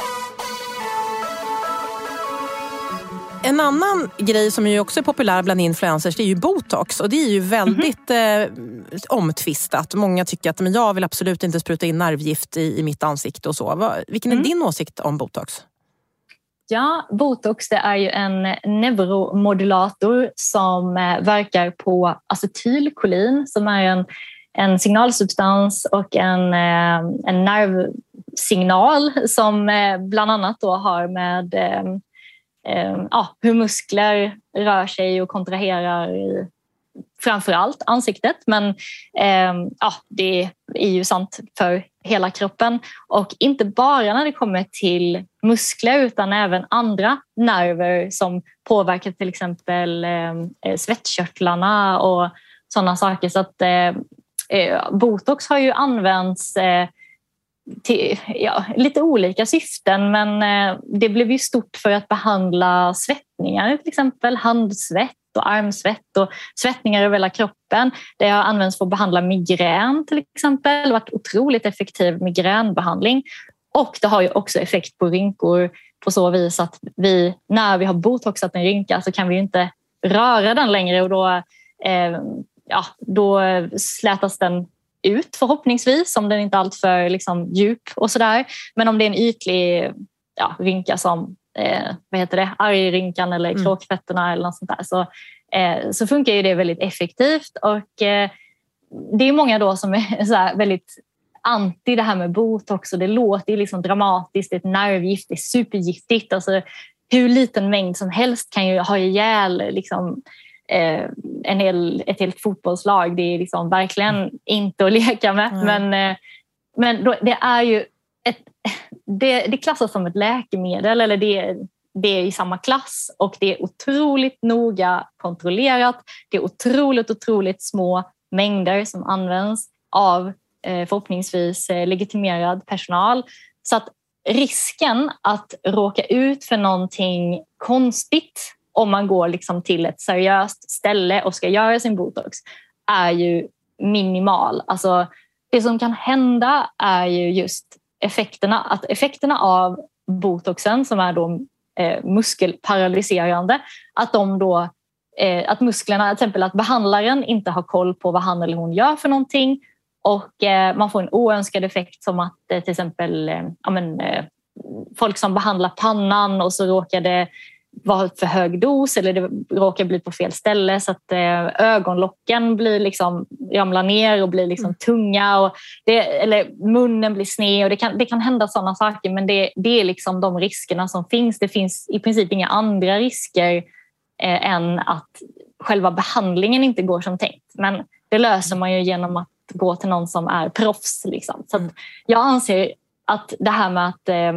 S7: En annan grej som ju också är populär bland influencers, det är ju botox. Och det är ju väldigt omtvistat. Många tycker att men jag vill absolut inte spruta in nervgift i mitt ansikte och så. Vilken är din åsikt om botox?
S6: Ja, botox det är ju en neuromodulator som verkar på acetylkolin som är en signalsubstans och en nervsignal som bland annat då har med hur muskler rör sig och kontraherar i framförallt ansiktet. Men det är ju sant för hela kroppen. Och inte bara när det kommer till muskler utan även andra nerver som påverkar till exempel svettkörtlarna och sådana saker. Så att botox har ju använts till lite olika syften, men det blev ju stort för att behandla svettningar, till exempel handsvett och armsvett och svettningar över hela kroppen. Det har använts för att behandla migrän till exempel. Det har varit otroligt effektiv migränbehandling. Och det har ju också effekt på rynkor på så vis att när vi har botoxat en rynka så kan vi ju inte röra den längre och då slätas den ut förhoppningsvis, om den inte är alltför liksom djup och sådär. Men om det är en ytlig rynka som argrynkan eller kråkfötterna eller något sånt där, så funkar ju det väldigt effektivt. Och det är många då som är så här väldigt anti det här med botox, och det låter liksom dramatiskt, det är ett nervgift, det är supergiftigt. Alltså, hur liten mängd som helst kan ju ha ihjäl liksom, ett helt fotbollslag. Det är liksom verkligen inte att leka med. Men då, det är ju det klassas som ett läkemedel, eller det är i samma klass, och det är otroligt noga kontrollerat. Det är otroligt små mängder som används av förhoppningsvis legitimerad personal. Så att risken att råka ut för någonting konstigt om man går liksom till ett seriöst ställe och ska göra sin botox är ju minimal. Alltså, det som kan hända är ju just effekterna av botoxen som är då muskelparalyserande, att musklerna, till exempel att behandlaren inte har koll på vad han eller hon gör för någonting, och man får en oönskad effekt som att till exempel folk som behandlar pannan och så råkar det vara för hög dos eller det råkar bli på fel ställe så att ögonlocken blir liksom, ramlar ner och blir liksom tunga, och eller munnen blir sned, och det kan hända sådana saker, men det är liksom de riskerna som finns. Det finns i princip inga andra risker än att själva behandlingen inte går som tänkt, men det löser man ju genom att gå till någon som är proffs liksom. Så att jag anser att det här med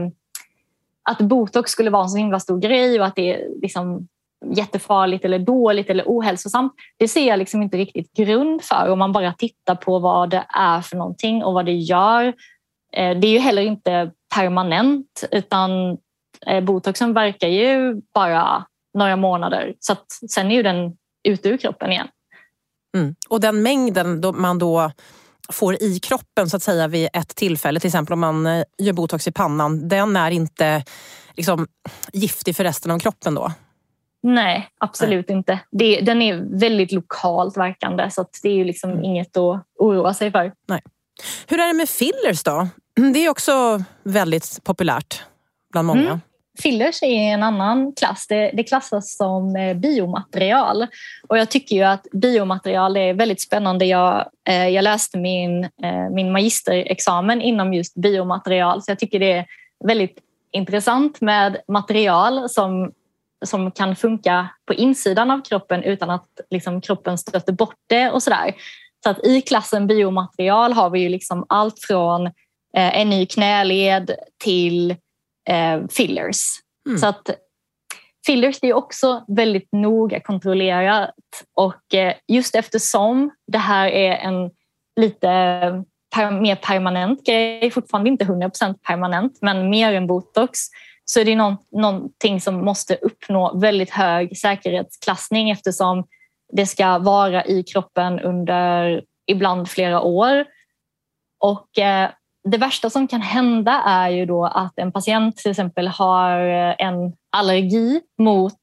S6: att botox skulle vara en så himla stor grej och att det är liksom jättefarligt eller dåligt eller ohälsosamt, det ser jag liksom inte riktigt grund för om man bara tittar på vad det är för någonting och vad det gör. Det är ju heller inte permanent, utan botoxen verkar ju bara några månader, så att sen är ju den ute ur kroppen igen.
S7: Och den mängden man då får i kroppen så att säga vid ett tillfälle, till exempel om man gör botox i pannan, den är inte liksom giftig för resten av kroppen då? Nej, absolut inte. Den är väldigt lokalt verkande, så att det är ju liksom inget att oroa sig för. Nej. Hur är det med fillers då? Det är också väldigt populärt bland många.
S6: Fillers är en annan klass. Det klassas som biomaterial. Och jag tycker ju att biomaterial är väldigt spännande. Jag läste min magisterexamen inom just biomaterial. Så jag tycker det är väldigt intressant med material som kan funka på insidan av kroppen utan att liksom kroppen stöter bort det och sådär. Så att i klassen biomaterial har vi ju liksom allt från en ny knäled till fillers. Så att fillers är också väldigt noga kontrollerat, och just eftersom det här är en lite mer permanent grej, fortfarande inte 100% permanent men mer än botox, så är det någonting som måste uppnå väldigt hög säkerhetsklassning, eftersom det ska vara i kroppen under ibland flera år. Och det värsta som kan hända är ju då att en patient till exempel har en allergi mot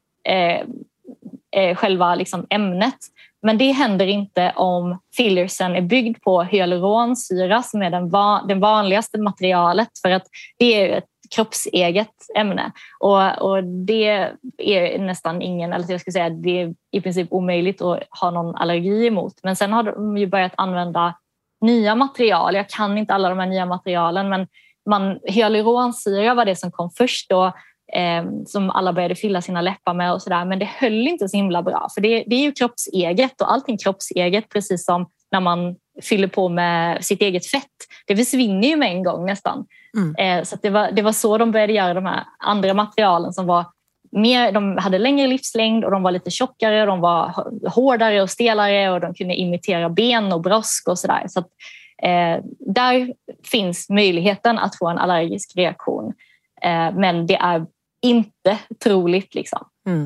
S6: själva liksom ämnet. Men det händer inte om fillersen är byggd på hyaluronsyra, som är det vanligaste materialet, för att det är ett kroppseget ämne. Och det är nästan ingen, eller jag ska säga det är i princip omöjligt att ha någon allergi emot. Men sen har de ju börjat använda nya material. Jag kan inte alla de här nya materialen, men hyaluronsyra var det som kom först då, som alla började fylla sina läppar med och sådär, men det höll inte så himla bra, för det är ju kroppseget, och allting kroppseget, precis som när man fyller på med sitt eget fett, det försvinner ju med en gång nästan. Så att det var så de började göra de här andra materialen som var mer, de hade längre livslängd och de var lite tjockare, de var hårdare och stelare och de kunde imitera ben och brosk och sådär. Så att, där finns möjligheten att få en allergisk reaktion, men det är inte troligt liksom.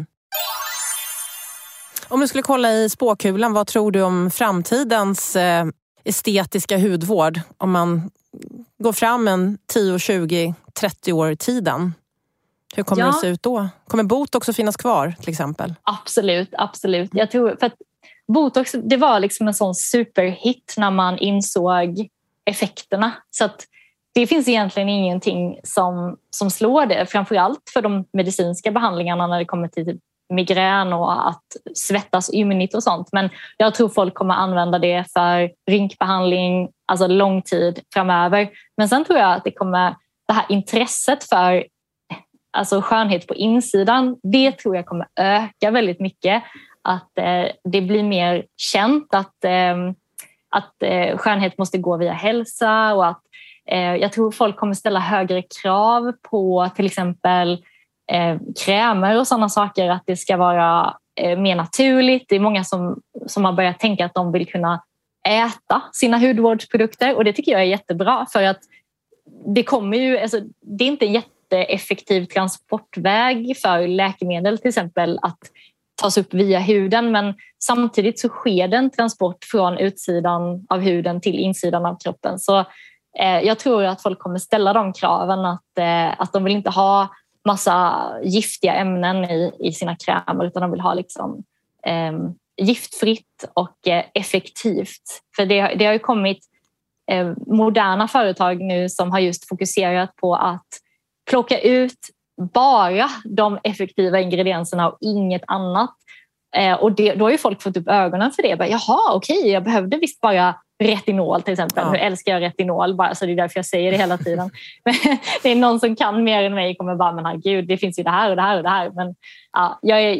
S7: Om du skulle kolla i spåkulan, vad tror du om framtidens estetiska hudvård om man går fram en 10, 20, 30 år i tiden? Hur kommer det se ut då? Kommer botox att finnas kvar till exempel?
S6: Absolut. Jag tror, för att botox, det var liksom en sån superhit när man insåg effekterna. Så att det finns egentligen ingenting som slår det. Framförallt för de medicinska behandlingarna när det kommer till migrän och att svettas ymnigt och sånt. Men jag tror folk kommer använda det för rynkbehandling, alltså lång tid framöver. Men sen tror jag att det här intresset för alltså skönhet på insidan, det tror jag kommer öka väldigt mycket. Att det blir mer känt att skönhet måste gå via hälsa, och att jag tror folk kommer ställa högre krav på till exempel krämer och sådana saker, att det ska vara mer naturligt. Det är många som har börjat tänka att de vill kunna äta sina hudvårdsprodukter, och det tycker jag är jättebra, för att det kommer ju, alltså, det är inte en jätteeffektiv transportväg för läkemedel till exempel att tas upp via huden, men samtidigt så sker det en transport från utsidan av huden till insidan av kroppen. Så Jag tror att folk kommer ställa de kraven att de vill inte ha massa giftiga ämnen i sina krämer, utan de vill ha liksom, giftfritt och effektivt. För det har ju kommit moderna företag nu som har just fokuserat på att plocka ut bara de effektiva ingredienserna och inget annat. Och då har ju folk fått upp ögonen för det. Jaha, okej, jag behövde visst bara retinol till exempel. Nu älskar jag retinol, bara, så det är därför jag säger det hela tiden. Men det är någon som kan mer än mig kommer bara, men herregud, det finns ju det här och det här och det här. Men ja,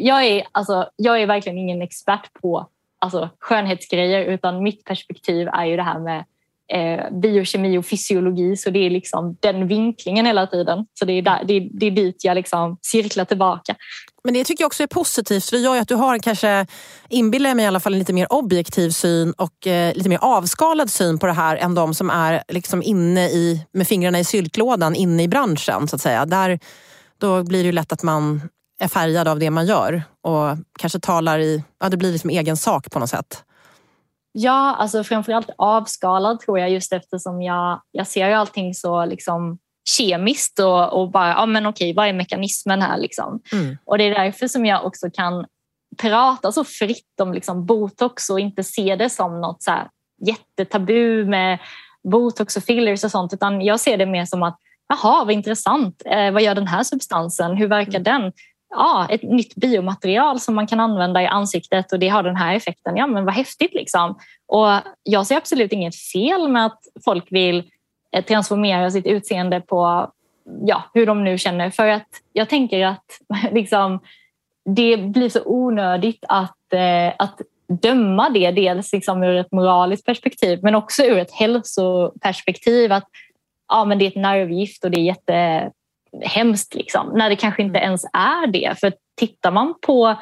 S6: jag är verkligen ingen expert på skönhetsgrejer, utan mitt perspektiv är ju det här med biokemi och fysiologi, så det är liksom den vinklingen hela tiden. Så det är dit jag liksom cirklar tillbaka.
S7: Men det tycker jag också är positivt, för det gör ju att du har kanske, inbillar mig i alla fall, en lite mer objektiv syn och lite mer avskalad syn på det här än de som är liksom inne med fingrarna i syltlådan inne i branschen så att säga. Då blir det ju lätt att man är färgad av det man gör och kanske talar det blir liksom egen sak på något sätt.
S6: Ja, alltså framförallt avskalad tror jag, just eftersom jag ser ju allting så liksom kemiskt och bara, men okej, vad är mekanismen här liksom? Och det är därför som jag också kan prata så fritt om liksom botox och inte se det som något så här jättetabu med botox och fillers och sånt, utan jag ser det mer som att, jaha, vad intressant, vad gör den här substansen, hur verkar den? Ja, ett nytt biomaterial som man kan använda i ansiktet och det har den här effekten. Ja, men vad häftigt liksom. Och jag ser absolut inget fel med att folk vill transformera sitt utseende på hur de nu känner. För att jag tänker att liksom, det blir så onödigt att döma det, dels liksom ur ett moraliskt perspektiv men också ur ett hälsoperspektiv. Att men det är ett nervgift och det är jättehemskt liksom, när det kanske inte ens är det. För tittar man på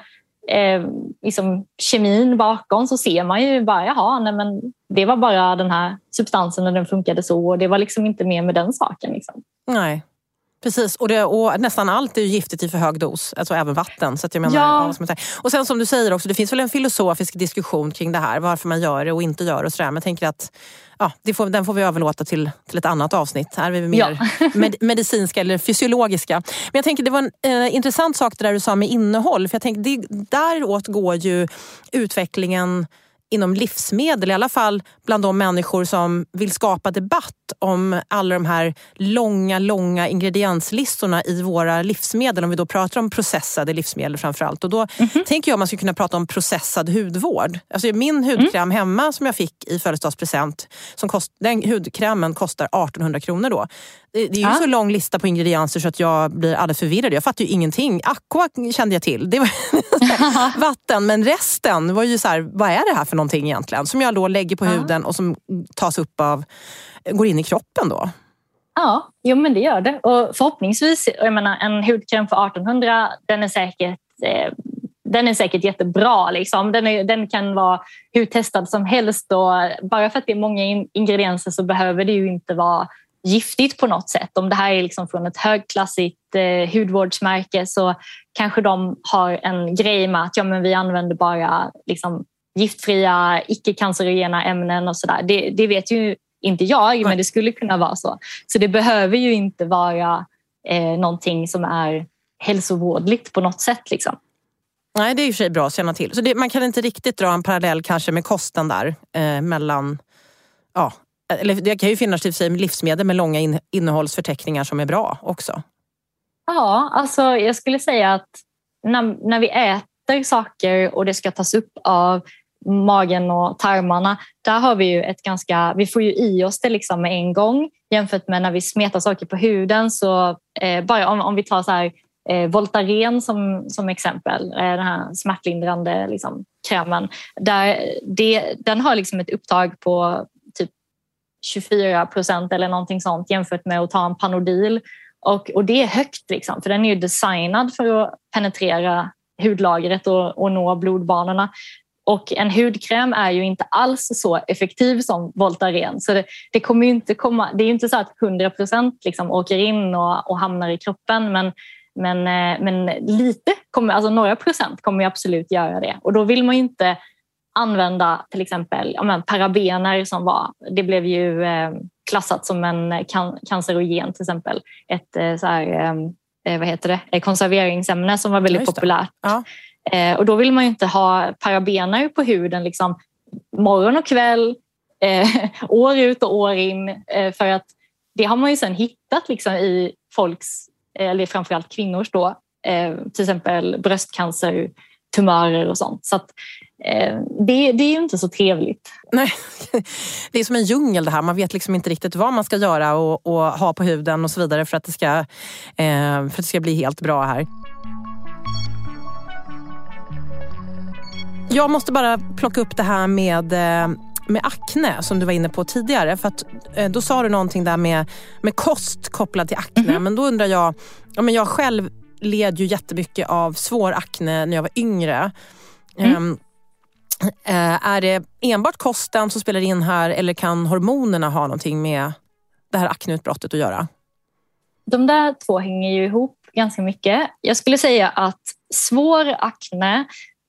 S6: liksom kemin bakom så ser man ju bara, men det var bara den här substansen och den funkade så, och det var liksom inte mer med den saken liksom.
S7: Nej. Precis, och nästan allt är ju giftigt i för hög dos, alltså även vatten. Så att jag menar, och sen som du säger också, det finns väl en filosofisk diskussion kring det här, varför man gör det och inte gör det och sådär. Men jag tänker att den får vi överlåta till ett annat avsnitt. Här är vi mer medicinska eller fysiologiska. Men jag tänker, det var en intressant sak det där du sa med innehåll. För jag tänker, däråt går ju utvecklingen inom livsmedel, i alla fall bland de människor som vill skapa debatt om alla de här långa ingredienslistorna i våra livsmedel, om vi då pratar om processade livsmedel framförallt. Och då tänker jag att man skulle kunna prata om processad hudvård. Alltså min hudkräm hemma som jag fick i födelsedagspresent, den hudkrämen kostar 1800 kronor då. Det är ju så lång lista på ingredienser så att jag blir alldeles förvirrad. Jag fattar ju ingenting. Aqua kände jag till. Det var vatten, men resten var ju så här, vad är det här för någonting egentligen? Som jag då lägger på huden och som tas upp går in i kroppen då. Ja,
S6: men det gör det. Och förhoppningsvis, jag menar, en hudkräm för 1800, den är säkert jättebra. Liksom. Den kan vara hur testad som helst. Och bara för att det är många ingredienser så behöver det ju inte vara giftigt på något sätt. Om det här är liksom från ett högklassigt hudvårdsmärke så kanske de har en grej med att men vi använder bara liksom giftfria, icke-cancerogena ämnen och sådär. Det vet ju inte jag, men det skulle kunna vara så. Så det behöver ju inte vara någonting som är hälsovårdligt på något sätt. Liksom.
S7: Nej, det är ju för sig bra att känna till. Så man kan inte riktigt dra en parallell kanske med kosten där mellan... Ja, eller det kan ju finnas i sig livsmedel med långa innehållsförteckningar som är bra också.
S6: Ja, alltså jag skulle säga att när vi äter saker och det ska tas upp av magen och tarmarna, där har vi ju vi får ju i oss det liksom med en gång jämfört med när vi smetar saker på huden. Så bara om vi tar så här Voltaren som exempel, den här smärtlindrande liksom, krämen, den har liksom ett upptag på typ 24% eller någonting sånt jämfört med att ta en Panodil. Och det är högt liksom, för den är ju designad för att penetrera hudlagret och nå blodbanorna. Och en hudkräm är ju inte alls så effektiv som Voltaren. Så det kommer ju inte komma, det är ju inte så att 100% liksom åker in och hamnar i kroppen. Men lite kommer, alltså några procent kommer ju absolut göra det. Och då vill man ju inte använda till exempel parabener som det blev ju klassat som en cancerogen till exempel. Ett konserveringsämne som var väldigt populärt. Ja. Och då vill man ju inte ha parabener på huden liksom, morgon och kväll, år ut och år in. För att det har man ju sedan hittat liksom, i folks, eller framförallt kvinnors då, till exempel bröstcancer, tumörer och sånt. Så att, det är ju inte så trevligt.
S7: Nej, det är som en djungel det här. Man vet liksom inte riktigt vad man ska göra och ha på huden och så vidare för att det ska bli helt bra här. Jag måste bara plocka upp det här med akne som du var inne på tidigare. För att då sa du någonting där med kost kopplad till akne. Mm-hmm. Men då undrar jag, jag själv led ju jättemycket av svår akne när jag var yngre. Är det enbart kosten som spelar in här eller kan hormonerna ha någonting med det här akneutbrottet att göra?
S6: De där två hänger ju ihop ganska mycket. Jag skulle säga att svår akne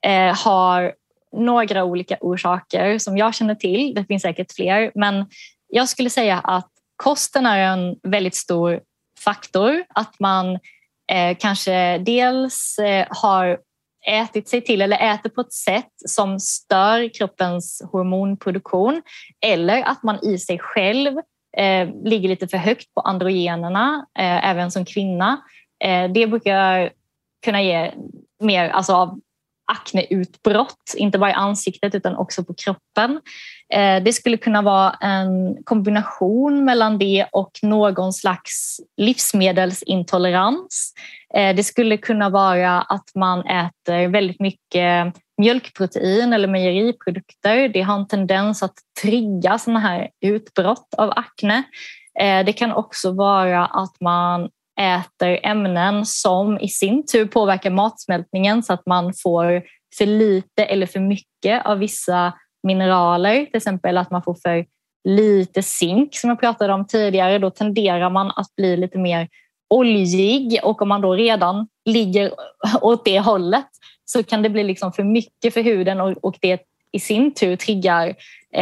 S6: har några olika orsaker som jag känner till. Det finns säkert fler, men jag skulle säga att kosten är en väldigt stor faktor. Att man kanske dels har ätit sig till eller äter på ett sätt som stör kroppens hormonproduktion eller att man i sig själv ligger lite för högt på androgenerna även som kvinna. Det brukar kunna ge mer av akneutbrott, inte bara i ansiktet utan också på kroppen. Det skulle kunna vara en kombination mellan det och någon slags livsmedelsintolerans. Det skulle kunna vara att man äter väldigt mycket mjölkprotein eller mejeriprodukter. Det har en tendens att trigga såna här utbrott av akne. Det kan också vara att man äter ämnen som i sin tur påverkar matsmältningen så att man får för lite eller för mycket av vissa mineraler. Till exempel att man får för lite zink som jag pratade om tidigare. Då tenderar man att bli lite mer oljig och om man då redan ligger åt det hållet så kan det bli liksom för mycket för huden och det i sin tur triggar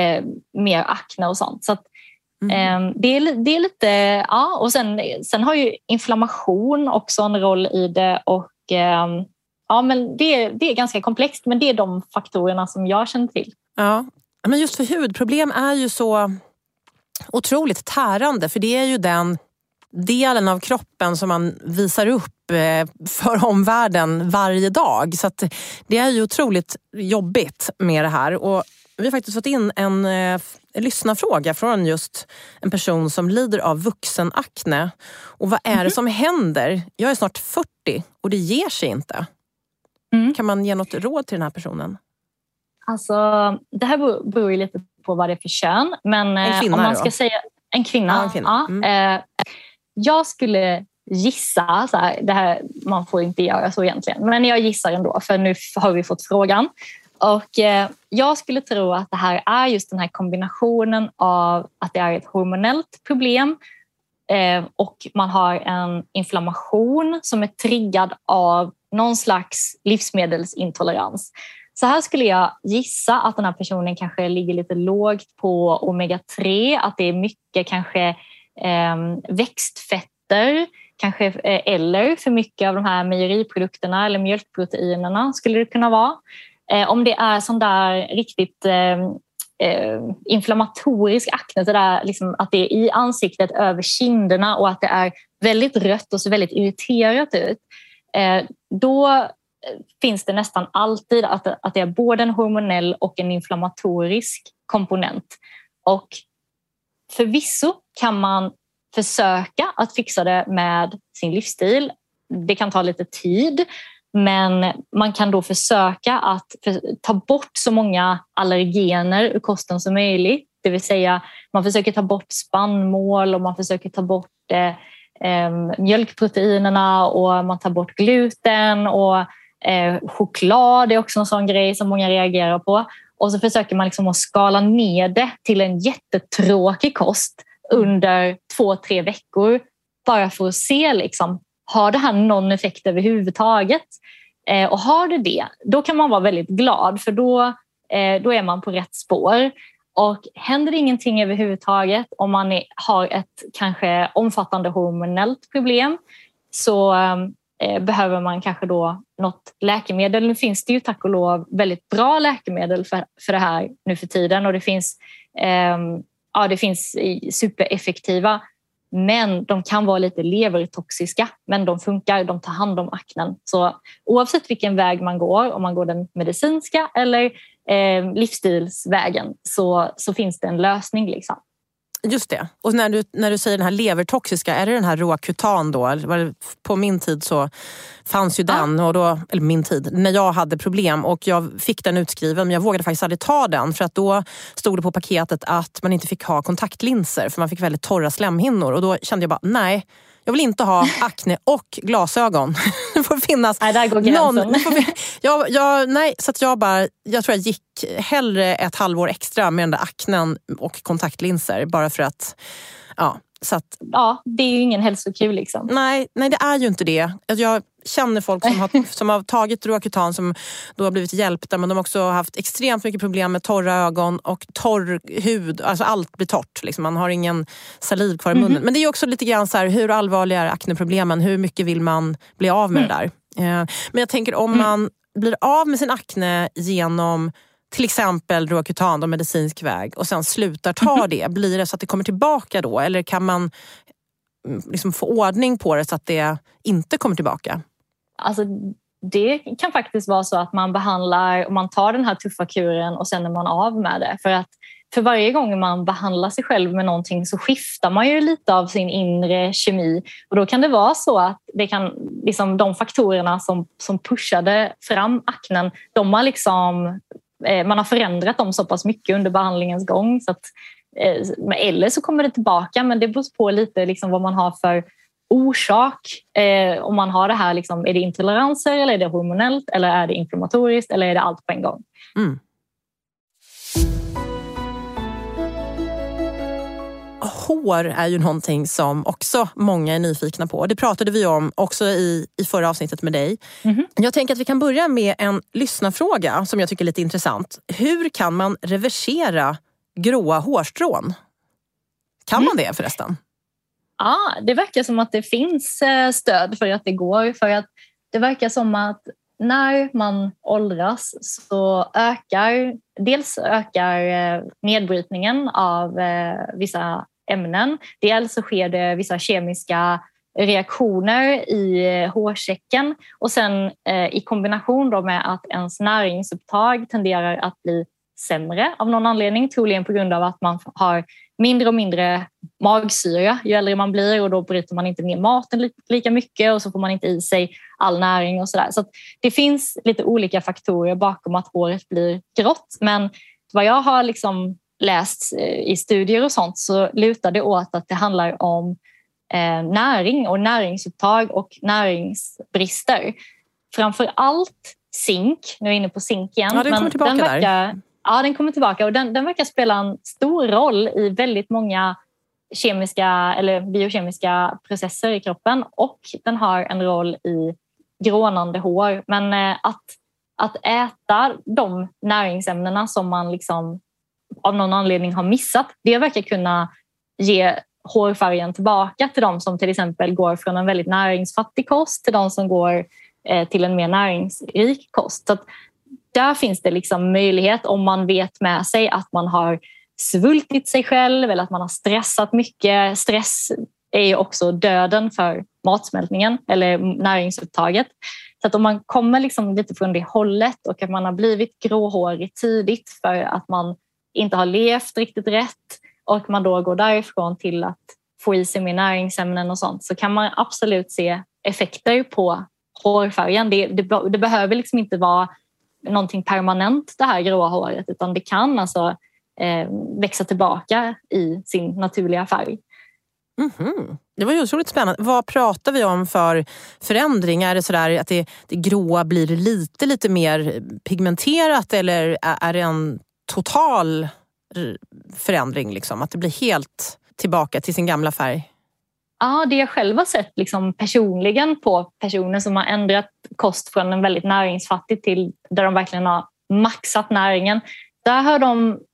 S6: mer akne och sånt. Så att, det är lite, ja, och sen har ju inflammation också en roll i det och ja, men det är ganska komplext, men det är de faktorerna som jag känner till. Ja,
S7: men just för hudproblem är ju så otroligt tärande, för det är ju den delen av kroppen som man visar upp för omvärlden varje dag. Så att det är ju otroligt jobbigt med det här. Och vi har faktiskt fått in en lyssnarfråga från just en person som lider av vuxenakne. Och vad är det som händer? Jag är snart 40 och det ger sig inte. Kan man ge något råd till den här personen?
S6: Alltså, det här beror ju lite på vad det är för kön. Men
S7: en kvinna
S6: om man ska säga en kvinna.
S7: Ja, en kvinna.
S6: Ja, jag skulle gissa, så här, det här, man får inte göra så egentligen. Men jag gissar ändå, för nu har vi fått frågan. Och jag skulle tro att det här är just den här kombinationen av att det är ett hormonellt problem och man har en inflammation som är triggad av någon slags livsmedelsintolerans. Så här skulle jag gissa att den här personen kanske ligger lite lågt på omega-3, att det är mycket kanske växtfetter, kanske, eller för mycket av de här mejeriprodukterna eller mjölkproteinerna skulle det kunna vara. Om det är sån där riktigt inflammatorisk akne, så där, liksom att det är i ansiktet över kinderna och att det är väldigt rött och så väldigt irriterat ut, då finns det nästan alltid att det är både en hormonell och en inflammatorisk komponent. Och förvisso kan man försöka att fixa det med sin livsstil. Det kan ta lite tid, men man kan då försöka att ta bort så många allergener ur kosten som möjligt. Det vill säga man försöker ta bort spannmål och man försöker ta bort mjölkproteinerna och man tar bort gluten och choklad är också en sån grej som många reagerar på. Och så försöker man liksom att skala ner det till en jättetråkig kost under 2-3 veckor bara för att se liksom, har det här någon effekt överhuvudtaget? Och har det, då kan man vara väldigt glad, för då är man på rätt spår. Och händer det ingenting överhuvudtaget, om man har ett kanske omfattande hormonellt problem, så behöver man kanske då något läkemedel. Nu finns det ju tack och lov väldigt bra läkemedel för det här nu för tiden, och det finns supereffektiva, men de kan vara lite levertoxiska, men de funkar, de tar hand om aknen. Så oavsett vilken väg man går, om man går den medicinska eller livsstilsvägen, så finns det en lösning liksom.
S7: Just det. Och när du säger den här levertoxiska, är det den här Roacutan då? På min tid så fanns ju den, och då, eller min tid, när jag hade problem och jag fick den utskriven, men jag vågade faktiskt aldrig ta den, för att då stod det på paketet att man inte fick ha kontaktlinser för man fick väldigt torra slemhinnor, och då kände jag bara, nej, jag vill inte ha akne och glasögon. Det får finnas.
S6: Nej, där går gränsen.
S7: Nej, så att jag tror jag gick hellre ett halvår extra med den där aknen och kontaktlinser, bara för att, så att,
S6: det är ju ingen hälsokul liksom.
S7: Nej, det är ju inte det. Jag känner folk som har tagit Roacutan som då har blivit hjälpta, men de har också haft extremt mycket problem med torra ögon och torr hud. Alltså allt blir torrt. Liksom. Man har ingen saliv kvar i munnen. Men det är också lite grann så här, hur allvarliga är akneproblemen? Hur mycket vill man bli av med det där? Men jag tänker, om man blir av med sin akne genom till exempel Roacutan, då, medicinsk väg, och sen slutar ta det, blir det så att det kommer tillbaka då? Eller kan man liksom få ordning på det så att det inte kommer tillbaka?
S6: Alltså, det kan faktiskt vara så att man behandlar, och man tar den här tuffa kuren och sen är man av med det. För att för varje gång man behandlar sig själv med någonting så skiftar man ju lite av sin inre kemi. Och då kan det vara så att det kan, liksom, de faktorerna som pushade fram aknen, de har liksom, man har förändrat dem så pass mycket under behandlingens gång. Så att, eller så kommer det tillbaka, men det beror på lite liksom vad man har för orsak. Om man har det här, liksom, är det intoleranser eller är det hormonellt eller är det inflammatoriskt eller är det allt på en gång?
S7: Mm. Hår är ju någonting som också många är nyfikna på. Det pratade vi om också i förra avsnittet med dig. Jag tänker att vi kan börja med en lyssnarfråga som jag tycker är lite intressant. Hur kan man reversera gråa hårstrån? Kan man det förresten?
S6: Ja, det verkar som att det finns stöd för att det går. För att det verkar som att när man åldras så ökar nedbrytningen av vissa ämnen. Dels så sker det vissa kemiska reaktioner i hårsäcken, och sen i kombination då med att ens näringsupptag tenderar att bli sämre av någon anledning, troligen på grund av att man har mindre och mindre magsyra ju äldre man blir, och då bryter man inte ner maten lika mycket och så får man inte i sig all näring och sådär. Så att det finns lite olika faktorer bakom att håret blir grått, men vad jag har liksom läst i studier och sånt så lutar det åt att det handlar om näring och näringsupptag och näringsbrister. Framför allt zink, nu är jag inne på zink igen.
S7: Ja, den kommer tillbaka där.
S6: Ja, den kommer tillbaka, och den verkar spela en stor roll i väldigt många kemiska eller biokemiska processer i kroppen, och den har en roll i grånande hår. Men att äta de näringsämnena som man liksom av någon anledning har missat, det verkar kunna ge hårfärgen tillbaka till de som till exempel går från en väldigt näringsfattig kost till de som går till en mer näringsrik kost. Så att där finns det liksom möjlighet, om man vet med sig att man har svultit sig själv eller att man har stressat mycket. Stress är ju också döden för matsmältningen eller näringsupptaget. Så att om man kommer liksom lite från det hållet och att man har blivit gråhårig tidigt för att man inte har levt riktigt rätt, och man då går därifrån till att få i sig mer näringsämnen och sånt, så kan man absolut se effekter på hårfärgen. Det behöver liksom inte vara någonting permanent, det här gråa håret, utan det kan alltså växa tillbaka i sin naturliga färg.
S7: Det var ju otroligt spännande. Vad pratar vi om för förändringar? Är det sådär att det gråa blir lite mer pigmenterat, eller är det en total förändring, liksom, att det blir helt tillbaka till sin gamla färg?
S6: Ja, det jag själv har sett liksom personligen på personer som har ändrat kost från en väldigt näringsfattig till där de verkligen har maxat näringen. Där har de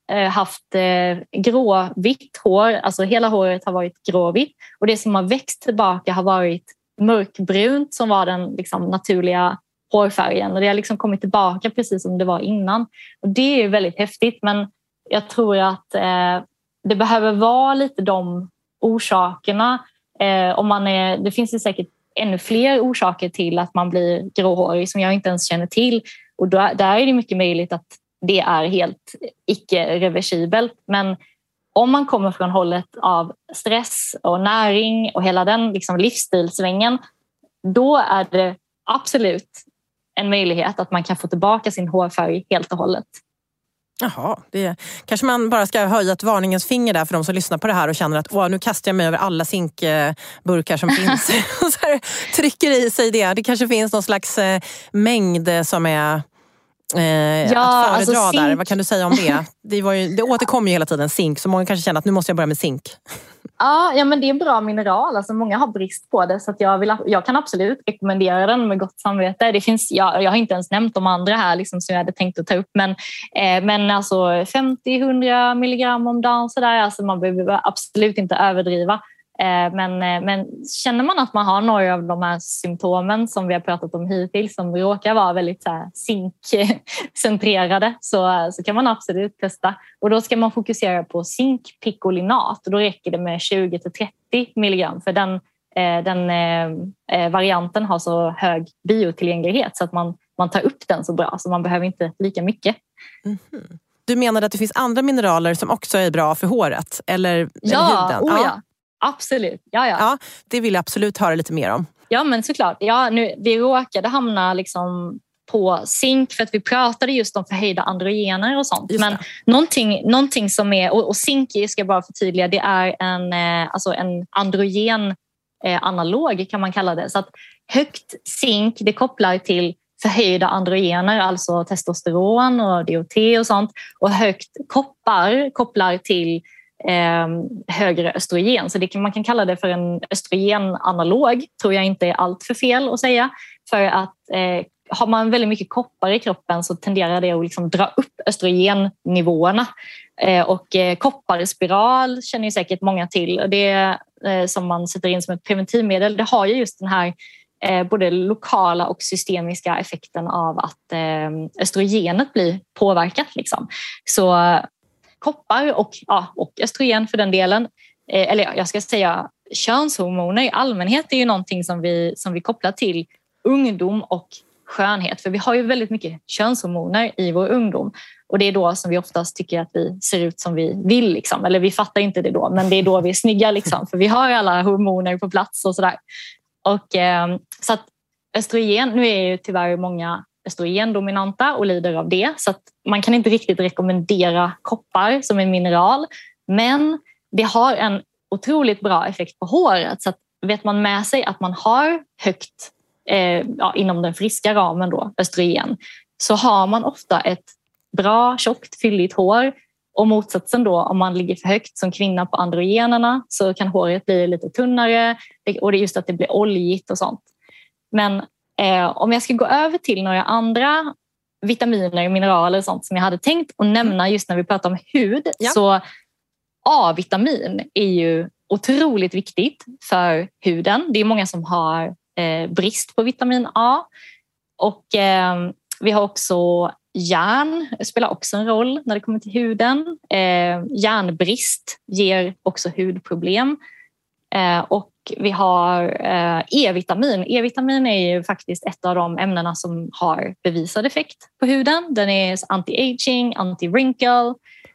S6: haft gråvitt hår, alltså hela håret har varit gråvitt och det som har växt tillbaka har varit mörkbrunt som var den liksom naturliga hårfärgen och det har liksom kommit tillbaka precis som det var innan. Och det är väldigt häftigt, men jag tror att det behöver vara lite de orsakerna. Det finns ju säkert ännu fler orsaker till att man blir gråhårig som jag inte ens känner till. Och där är det mycket möjligt att det är helt icke-reversibelt. Men om man kommer från hållet av stress och näring och hela den liksom livsstilsvängen, då är det absolut en möjlighet att man kan få tillbaka sin hårfärg helt och hållet.
S7: Jaha, det kanske man bara ska höja ett varningens finger där för de som lyssnar på det här och känner att nu kastar jag mig över alla zinkburkar som finns och så här, trycker i sig det. Det kanske finns någon slags mängd som är att föredra alltså där. Vad kan du säga om det? Det återkommer ju hela tiden zink, så många kanske känner att nu måste jag börja med zink.
S6: Ja, men det är bra mineral. Alltså, många har brist på det så att jag kan absolut rekommendera den med gott samvete. Det finns, jag har inte ens nämnt de andra här liksom, som jag hade tänkt att ta upp. Men alltså 50-100 milligram om dagen så där, alltså, man behöver absolut inte överdriva. Men känner man att man har några av de här symptomen som vi har pratat om hittills som råkar vara väldigt zinkcentrerade så kan man absolut testa. Och då ska man fokusera på zinkpicolinat och då räcker det med 20-30 milligram för den varianten har så hög biotillgänglighet så att man tar upp den så bra så man behöver inte lika mycket.
S7: Mm-hmm. Du menade att det findet finns andra mineraler som också är bra för håret eller huden?
S6: Ja. Absolut, ja.
S7: Det vill jag absolut höra lite mer om.
S6: Ja, men såklart. Ja, vi råkade hamna liksom på zink för att vi pratade just om förhöjda androgener och sånt. Men någonting som är, och zink ska jag bara förtydliga, det är en androgen analog kan man kalla det. Så att högt zink, det kopplar till förhöjda androgener, alltså testosteron och DHT och sånt. Och högt koppar kopplar till högre östrogen. Så man kan kalla det för en östrogenanalog. Tror jag inte är allt för fel att säga. För att har man väldigt mycket koppar i kroppen så tenderar det att liksom dra upp östrogennivåerna. Och kopparspiral känner ju säkert många till. Det som man sätter in som ett preventivmedel, det har ju just den här både lokala och systemiska effekten av att östrogenet blir påverkat. Liksom. Så koppar och östrogen för den delen, eller jag ska säga könshormoner i allmänhet är ju någonting som vi kopplar till ungdom och skönhet. För vi har ju väldigt mycket könshormoner i vår ungdom och det är då som vi oftast tycker att vi ser ut som vi vill. Liksom. Eller vi fattar inte det då, men det är då vi är snygga liksom, för vi har alla hormoner på plats och sådär. Och så att östrogen, nu är ju tyvärr många östrogendominanta och lider av det. Så att man kan inte riktigt rekommendera koppar som en mineral. Men det har en otroligt bra effekt på håret. Så att vet man med sig att man har högt inom den friska ramen då, östrogen, så har man ofta ett bra, tjockt, fylligt hår. Och motsatsen då, om man ligger för högt som kvinna på androgenerna så kan håret bli lite tunnare. Och det är just att det blir oljigt och sånt. Men om jag ska gå över till några andra vitaminer, mineraler och sånt som jag hade tänkt att nämna just när vi pratar om hud. Ja. Så A-vitamin är ju otroligt viktigt för huden. Det är många som har brist på vitamin A. Och vi har också järn. Det spelar också en roll när det kommer till huden. Järnbrist ger också hudproblem. Och vi har E-vitamin. E-vitamin är ju faktiskt ett av de ämnena som har bevisad effekt på huden. Den är anti-aging, anti-wrinkle.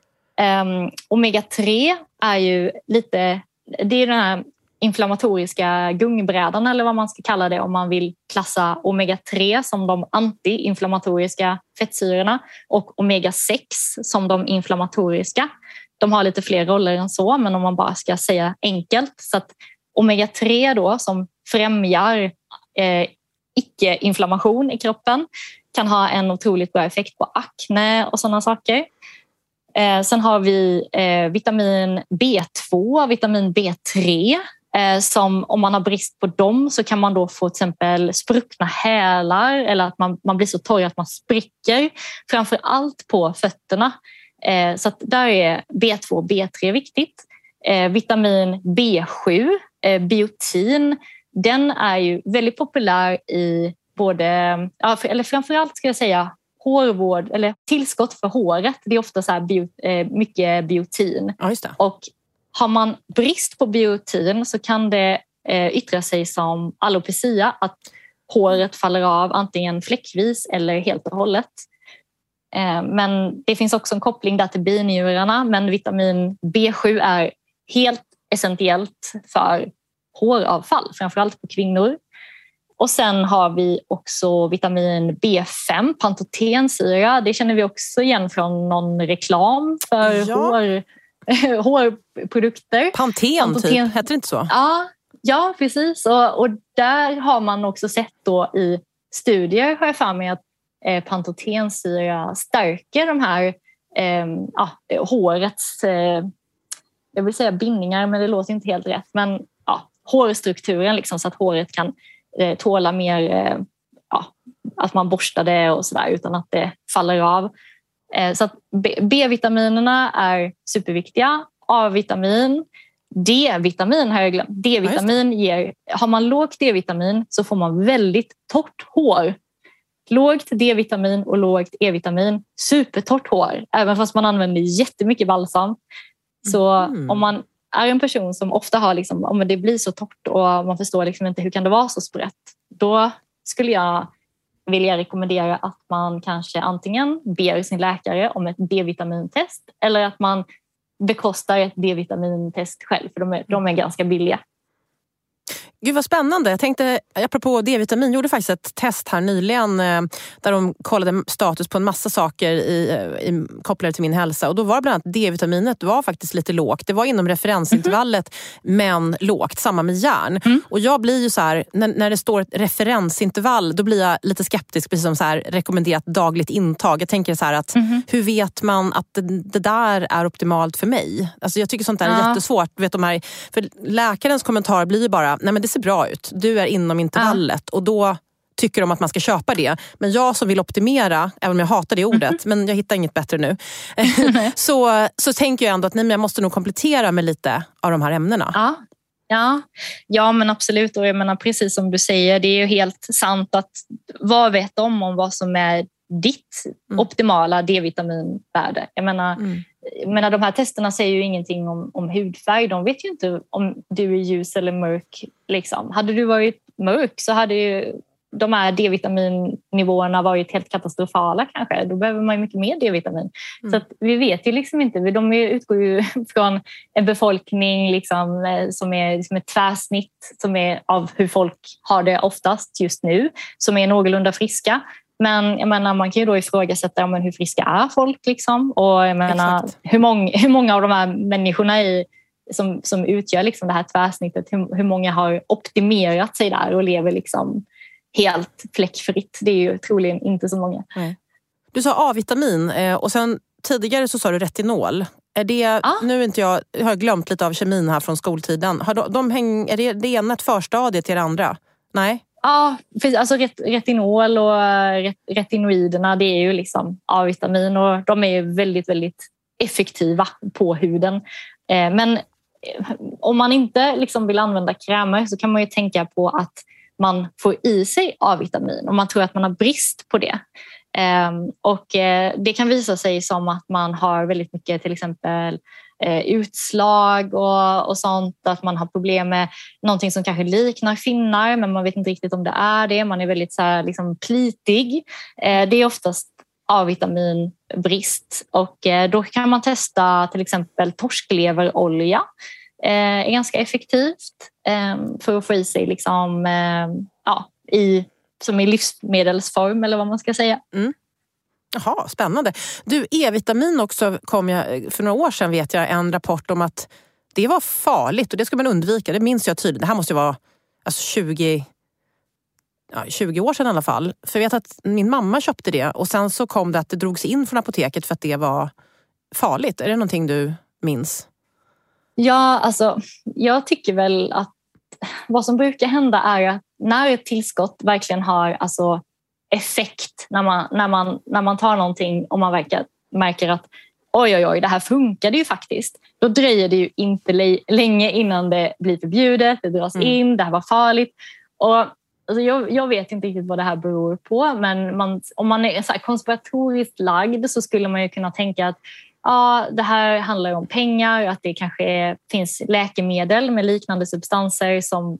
S6: Omega-3 är ju lite... Det är den här inflammatoriska gungbrädan eller vad man ska kalla det om man vill klassa omega-3 som de anti-inflammatoriska fettsyrorna och omega-6 som de inflammatoriska. De har lite fler roller än så, men om man bara ska säga enkelt. Så att omega-3 då som främjar icke-inflammation i kroppen kan ha en otroligt bra effekt på akne och sådana saker. Sen har vi vitamin B2 och vitamin B3 som om man har brist på dem så kan man då få till exempel spruckna hälar eller att man blir så torr att man spricker. Framför allt på fötterna. Så att där är B2 och B3 viktigt. Vitamin B7, biotin, den är ju väldigt populär i både, eller framförallt ska jag säga, hårvård eller tillskott för håret. Det är ofta så här mycket biotin.
S7: Ja, just det.
S6: Och har man brist på biotin så kan det yttra sig som alopecia, att håret faller av antingen fläckvis eller helt och hållet. Men det finns också en koppling där till binjurarna, men vitamin B7 är helt essentiellt för håravfall, framförallt på kvinnor. Och sen har vi också vitamin B5, pantotensyra. Det känner vi också igen från någon reklam för hårprodukter.
S7: Panten typ, heter det inte så?
S6: Ja, precis. Och där har man också sett då i studier, har jag för mig, att pantotensyra stärker de här hårets, jag vill säga bindningar, men det låter inte helt rätt. Men hårstrukturen liksom, så att håret kan tåla mer, att man borstar det och sådär utan att det faller av. Så att B-vitaminerna är superviktiga. A-vitamin, D-vitamin har jag glömt. D-vitamin ger, har man lågt D-vitamin så får man väldigt torrt hår. Lågt D-vitamin och lågt E-vitamin, supertorrt hår. Även fast man använder jättemycket balsam. Så om man är en person som ofta har liksom, om det blir så torrt och man förstår liksom inte hur kan det vara så sprätt, då skulle jag vilja rekommendera att man kanske antingen ber sin läkare om ett D-vitamintest eller att man bekostar ett D-vitamintest själv, för de är ganska billiga.
S7: Gud vad spännande. Jag tänkte, apropå D-vitamin, gjorde faktiskt ett test här nyligen där de kollade status på en massa saker kopplade till min hälsa. Och då var bland annat D-vitaminet var faktiskt lite lågt. Det var inom referensintervallet men lågt, samma med järn. Och jag blir ju så här, när det står ett referensintervall, då blir jag lite skeptisk, precis som så här rekommenderat dagligt intag. Jag tänker så här att hur vet man att det där är optimalt för mig? Alltså jag tycker sånt där är jättesvårt. Vet de här, för läkarens kommentar blir ju bara, nej men det ser bra ut. Du är inom intervallet och då tycker de att man ska köpa det. Men jag som vill optimera, även om jag hatar det ordet, men jag hittar inget bättre nu. så tänker jag ändå att nej, men jag måste nog komplettera med lite av de här ämnena.
S6: Ja, men absolut. Och jag menar, precis som du säger, det är ju helt sant att vad vet om vad som är ditt optimala D-vitaminvärde. Jag menar, de här testerna säger ju ingenting om hudfärg. De vet ju inte om du är ljus eller mörk. Liksom. Hade du varit mörk så hade ju de här D-vitaminnivåerna varit helt katastrofala kanske. Då behöver man ju mycket mer D-vitamin. Så att vi vet ju liksom inte. De utgår ju från en befolkning liksom, som är liksom ett tvärsnitt som är av hur folk har det oftast just nu. Som är någorlunda friska. Men jag menar, man kan ju då ifrågasätta hur friska är folk liksom. Och jag menar, hur många av de här människorna som utgör liksom det här tvärsnittet, hur många har optimerat sig där och lever liksom helt fläckfritt. Det är ju troligen inte så många.
S7: Du sa A-vitamin och sen tidigare så sa du retinol. Är det, nu är inte jag har glömt lite av kemin här från skoltiden. Är det ena ett förstadie till det andra? Nej?
S6: Ja, alltså retinol och retinoiderna, det är ju liksom A-vitamin och de är ju väldigt, väldigt effektiva på huden. Men om man inte liksom vill använda krämer så kan man ju tänka på att man får i sig A-vitamin och man tror att man har brist på det. Och det kan visa sig som att man har väldigt mycket till exempel utslag och sånt, att man har problem med någonting som kanske liknar finnar men man vet inte riktigt om det är det. Man är väldigt så här, liksom plitig. Det är oftast A-vitaminbrist och då kan man testa till exempel torskleverolja. Är ganska effektivt för att få i sig liksom, som i livsmedelsform eller vad man ska säga.
S7: Jaha, spännande. Du, E-vitamin också kom jag för några år sedan, vet jag, en rapport om att det var farligt och det ska man undvika. Det minns jag tydligt. Det här måste ju vara 20 år sedan i alla fall. För jag vet att min mamma köpte det och sen så kom det att det drogs in från apoteket för att det var farligt. Är det någonting du minns?
S6: Ja, alltså jag tycker väl att vad som brukar hända är att när ett tillskott verkligen har effekt, när man tar någonting och man märker att oj, det här funkade ju faktiskt. Då dröjer det ju inte länge innan det blir förbjudet, det dras in, det här var farligt. Och alltså, jag vet inte riktigt vad det här beror på, men om man är så här konspiratoriskt lagd så skulle man ju kunna tänka att det här handlar om pengar, att det kanske finns läkemedel med liknande substanser som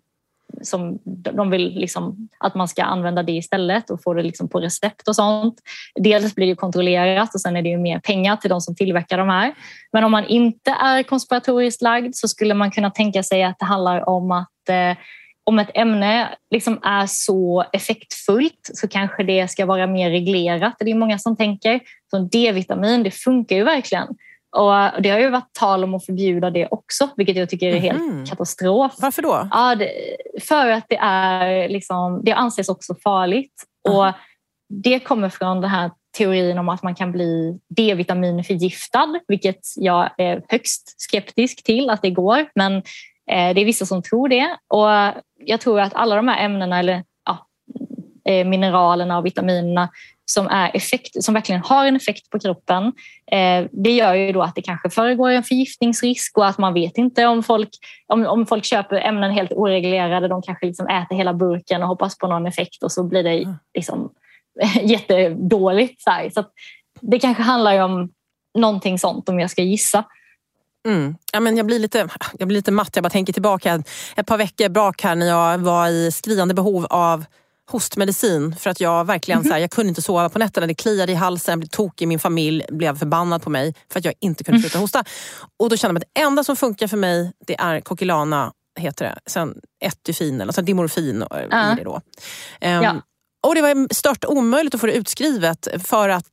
S6: de vill liksom, att man ska använda det istället och få det liksom på recept och sånt. Dels blir det kontrollerat och sen är det ju mer pengar till de som tillverkar de här. Men om man inte är konspiratoriskt lagd så skulle man kunna tänka sig att det handlar om att om ett ämne liksom är så effektfullt så kanske det ska vara mer reglerat. Det är många som tänker. Så D-vitamin, det funkar ju verkligen. Och det har ju varit tal om att förbjuda det också, vilket jag tycker är helt katastrof.
S7: Varför då?
S6: Ja, för att det är liksom, det anses också farligt. Och det kommer från den här teorin om att man kan bli D-vitaminförgiftad, vilket jag är högst skeptisk till att det går. Men det är vissa som tror det. Och jag tror att alla de här ämnena eller mineralerna och vitaminerna som verkligen har en effekt på kroppen, det gör ju då att det kanske föregår en förgiftningsrisk och att man vet inte om folk köper ämnen helt oreglerade, de kanske liksom äter hela burken och hoppas på någon effekt och så blir det liksom jättedåligt. Så att det kanske handlar om någonting sånt om jag ska gissa.
S7: Ja, men jag blir lite matt. Jag bara tänker tillbaka ett par veckor bak här när jag var i skriande behov av hostmedicin för att jag verkligen jag kunde inte sova på nätterna, det kliade i halsen, jag blev tokig, min familj blev förbannad på mig för att jag inte kunde sluta hosta. Och då kände jag att det enda som funkar för mig det är Coquilana, heter det. Sen Etyfin eller Dimorfin i det då. Och det var stört omöjligt att få det utskrivet för att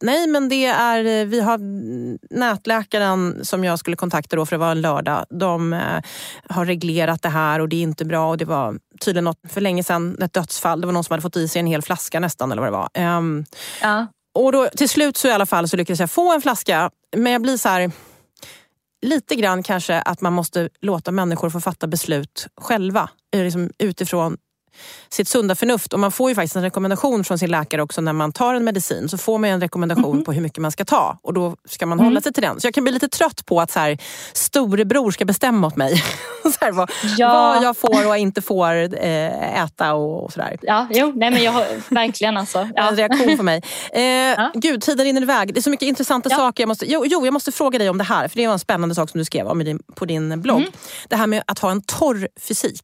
S7: vi har nätläkaren som jag skulle kontakta då för det var en lördag. De har reglerat det här och det är inte bra och det var tydligen något för länge sedan ett dödsfall. Det var någon som hade fått i sig en hel flaska nästan eller vad det var. Och då till slut så i alla fall så lyckades jag få en flaska, men jag blir så här lite grann kanske att man måste låta människor få fatta beslut själva liksom utifrån sitt sunda förnuft. Och man får ju faktiskt en rekommendation från sin läkare också när man tar en medicin. Så får man en rekommendation på hur mycket man ska ta. Och då ska man hålla sig till den. Så jag kan bli lite trött på att så här, storebror ska bestämma åt mig. Så här, vad jag får och inte får äta och sådär.
S6: Men jag har verkligen alltså.
S7: En reaktion på mig. Gud, tiden rinner iväg. Det är så mycket intressanta saker. Jag måste fråga dig om det här. För det var en spännande sak som du skrev om på din blogg. Det här med att ha en torr fysik.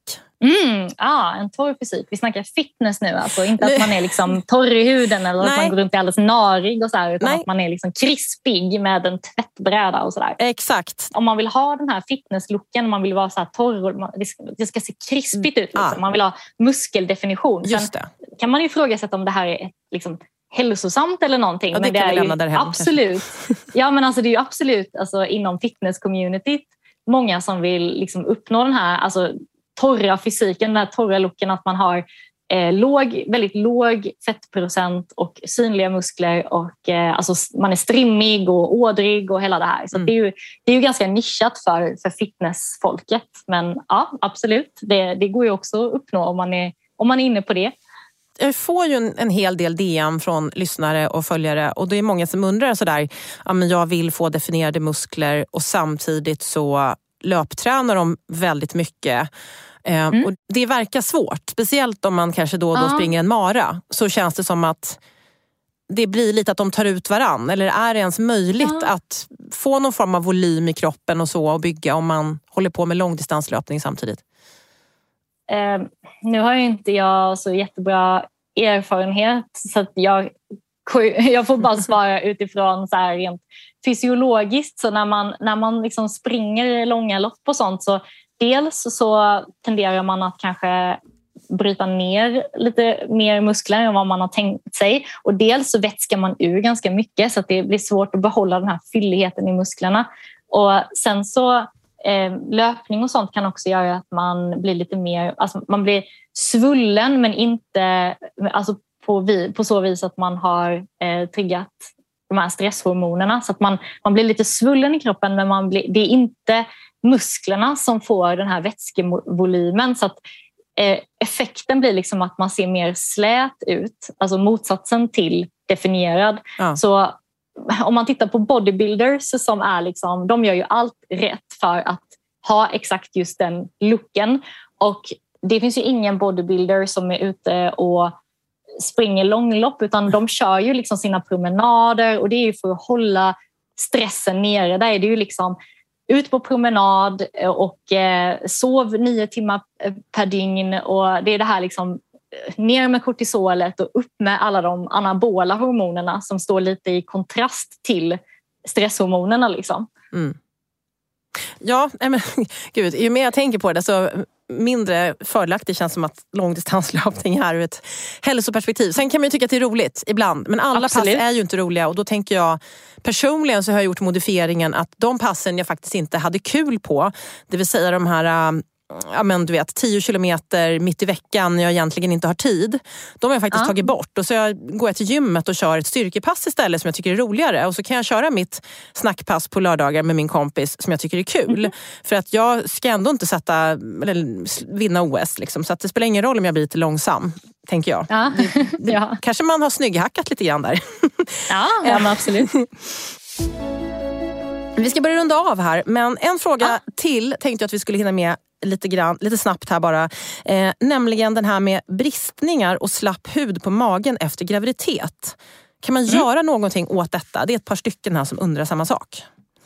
S6: En torr fysik. Vi snackar fitness nu, alltså inte att man är liksom torr i huden eller att man går runt och är alldeles narig och så här, utan att man är liksom krispig med en tvättbräda och sådär.
S7: Exakt.
S6: Om man vill ha den här fitnesslooken, man vill vara så här torr och det ska se krispigt ut liksom. Man vill ha muskeldefinition.
S7: Just det.
S6: Sen kan man ju ifrågasätta om det här är liksom hälsosamt eller någonting.
S7: Ja,
S6: men det är ju
S7: därhem,
S6: absolut. Ja, men alltså det är ju absolut alltså, inom fitness-communityt många som vill liksom uppnå den här alltså torra fysiken, den här torra looken, att man har väldigt låg fettprocent och synliga muskler och alltså man är strimmig och ådrig och hela det här. Så det är ju ganska nischat för fitnessfolket. Men ja, absolut. Det går ju också att uppnå om man är inne på det.
S7: Jag får ju en hel del DM från lyssnare och följare och det är många som undrar sådär, men jag vill få definierade muskler och samtidigt så löptränar de väldigt mycket. Och det verkar svårt, speciellt om man kanske då springer en mara, så känns det som att det blir lite att de tar ut varann. Eller är det ens möjligt att få någon form av volym i kroppen och så och bygga om man håller på med långdistanslöpning samtidigt?
S6: Nu har ju inte jag så jättebra erfarenhet så att jag får bara svara utifrån så här rent fysiologiskt. Så när man liksom springer långa lopp och sånt, så dels så tenderar man att kanske bryta ner lite mer muskler än vad man har tänkt sig. Och dels så vätskar man ur ganska mycket så att det blir svårt att behålla den här fylligheten i musklerna. Och sen så löpning och sånt kan också göra att man blir lite mer, alltså man blir svullen men inte alltså på så vis att man har triggat de här stresshormonerna. Så att man blir lite svullen i kroppen, men det är inte musklerna som får den här vätskevolymen. Så att effekten blir liksom att man ser mer slät ut. Alltså motsatsen till definierad. Så om man tittar på bodybuilders som är liksom, de gör ju allt rätt för att ha exakt just den looken. Och det finns ju ingen bodybuilder som är ute och springer långlopp, utan de kör ju liksom sina promenader, och det är ju för att hålla stressen nere. Där är det ju liksom ut på promenad och sov 9 timmar per dygn, och det är det här liksom ner med kortisolet och upp med alla de anabola hormonerna som står lite i kontrast till stresshormonerna liksom.
S7: Ja, men gud, ju mer jag tänker på det så mindre fördelaktigt känns som att långdistanslöpning är ur ett hälsoperspektiv. Sen kan man ju tycka att det är roligt ibland, men alla pass är ju inte roliga, och då tänker jag personligen så har jag gjort modifieringen att de passen jag faktiskt inte hade kul på, det vill säga de här 10 kilometer mitt i veckan jag egentligen inte har tid, de har jag faktiskt tagit bort, och så går jag till gymmet och kör ett styrkepass istället som jag tycker är roligare, och så kan jag köra mitt snackpass på lördagar med min kompis som jag tycker är kul, för att jag ska ändå inte vinna OS liksom, så att det spelar ingen roll om jag blir lite långsam, tänker jag. Kanske man har snygghackat lite grann där.
S6: Ja, men absolut.
S7: Vi ska börja runda av här, men en fråga till tänkte jag att vi skulle hinna med lite snabbt här bara. Nämligen den här med bristningar och slapp hud på magen efter graviditet. Kan man göra någonting åt detta? Det är ett par stycken här som undrar samma sak.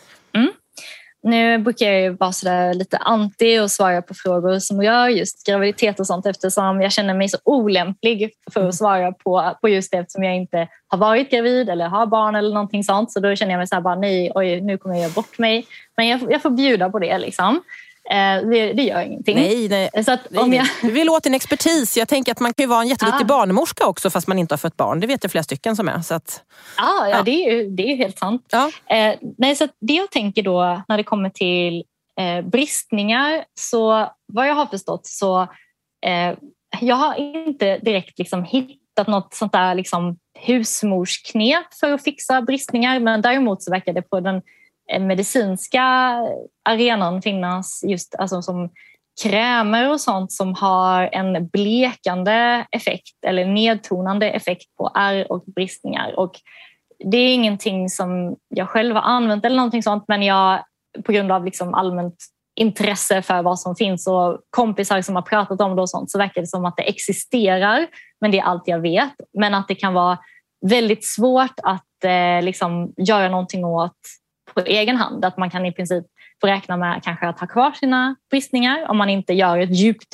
S6: Nu brukar jag ju vara sådär lite anti och svara på frågor som rör just graviditet och sånt, eftersom jag känner mig så olämplig för att svara på just det, eftersom jag inte har varit gravid eller har barn eller någonting sånt. Så då känner jag mig såhär bara, nej, oj, nu kommer jag göra bort mig. Men jag får bjuda på det liksom. Det gör ingenting.
S7: Nej.
S6: Så att
S7: Du vill åt en expertis. Jag tänker att man kan ju vara en jätteduktig barnmorska också fast man inte har fött barn. Det vet jag flera stycken som är. Så att,
S6: det är ju helt sant.
S7: Ja.
S6: Så att det jag tänker då när det kommer till bristningar, så vad jag har förstått så jag har inte direkt liksom hittat något sånt där liksom husmorsknep för att fixa bristningar, men däremot så verkar det på den medicinska arenan finnas just alltså som krämer och sånt som har en blekande effekt eller nedtonande effekt på ärr och bristningar. Och det är ingenting som jag själv har använt eller någonting sånt, men jag på grund av liksom allmänt intresse för vad som finns och kompisar som har pratat om det och sånt, så verkar det som att det existerar, men det är allt jag vet. Men att det kan vara väldigt svårt att liksom göra någonting åt på egen hand. Att man kan i princip få räkna med kanske att ha kvar sina bristningar om man inte gör ett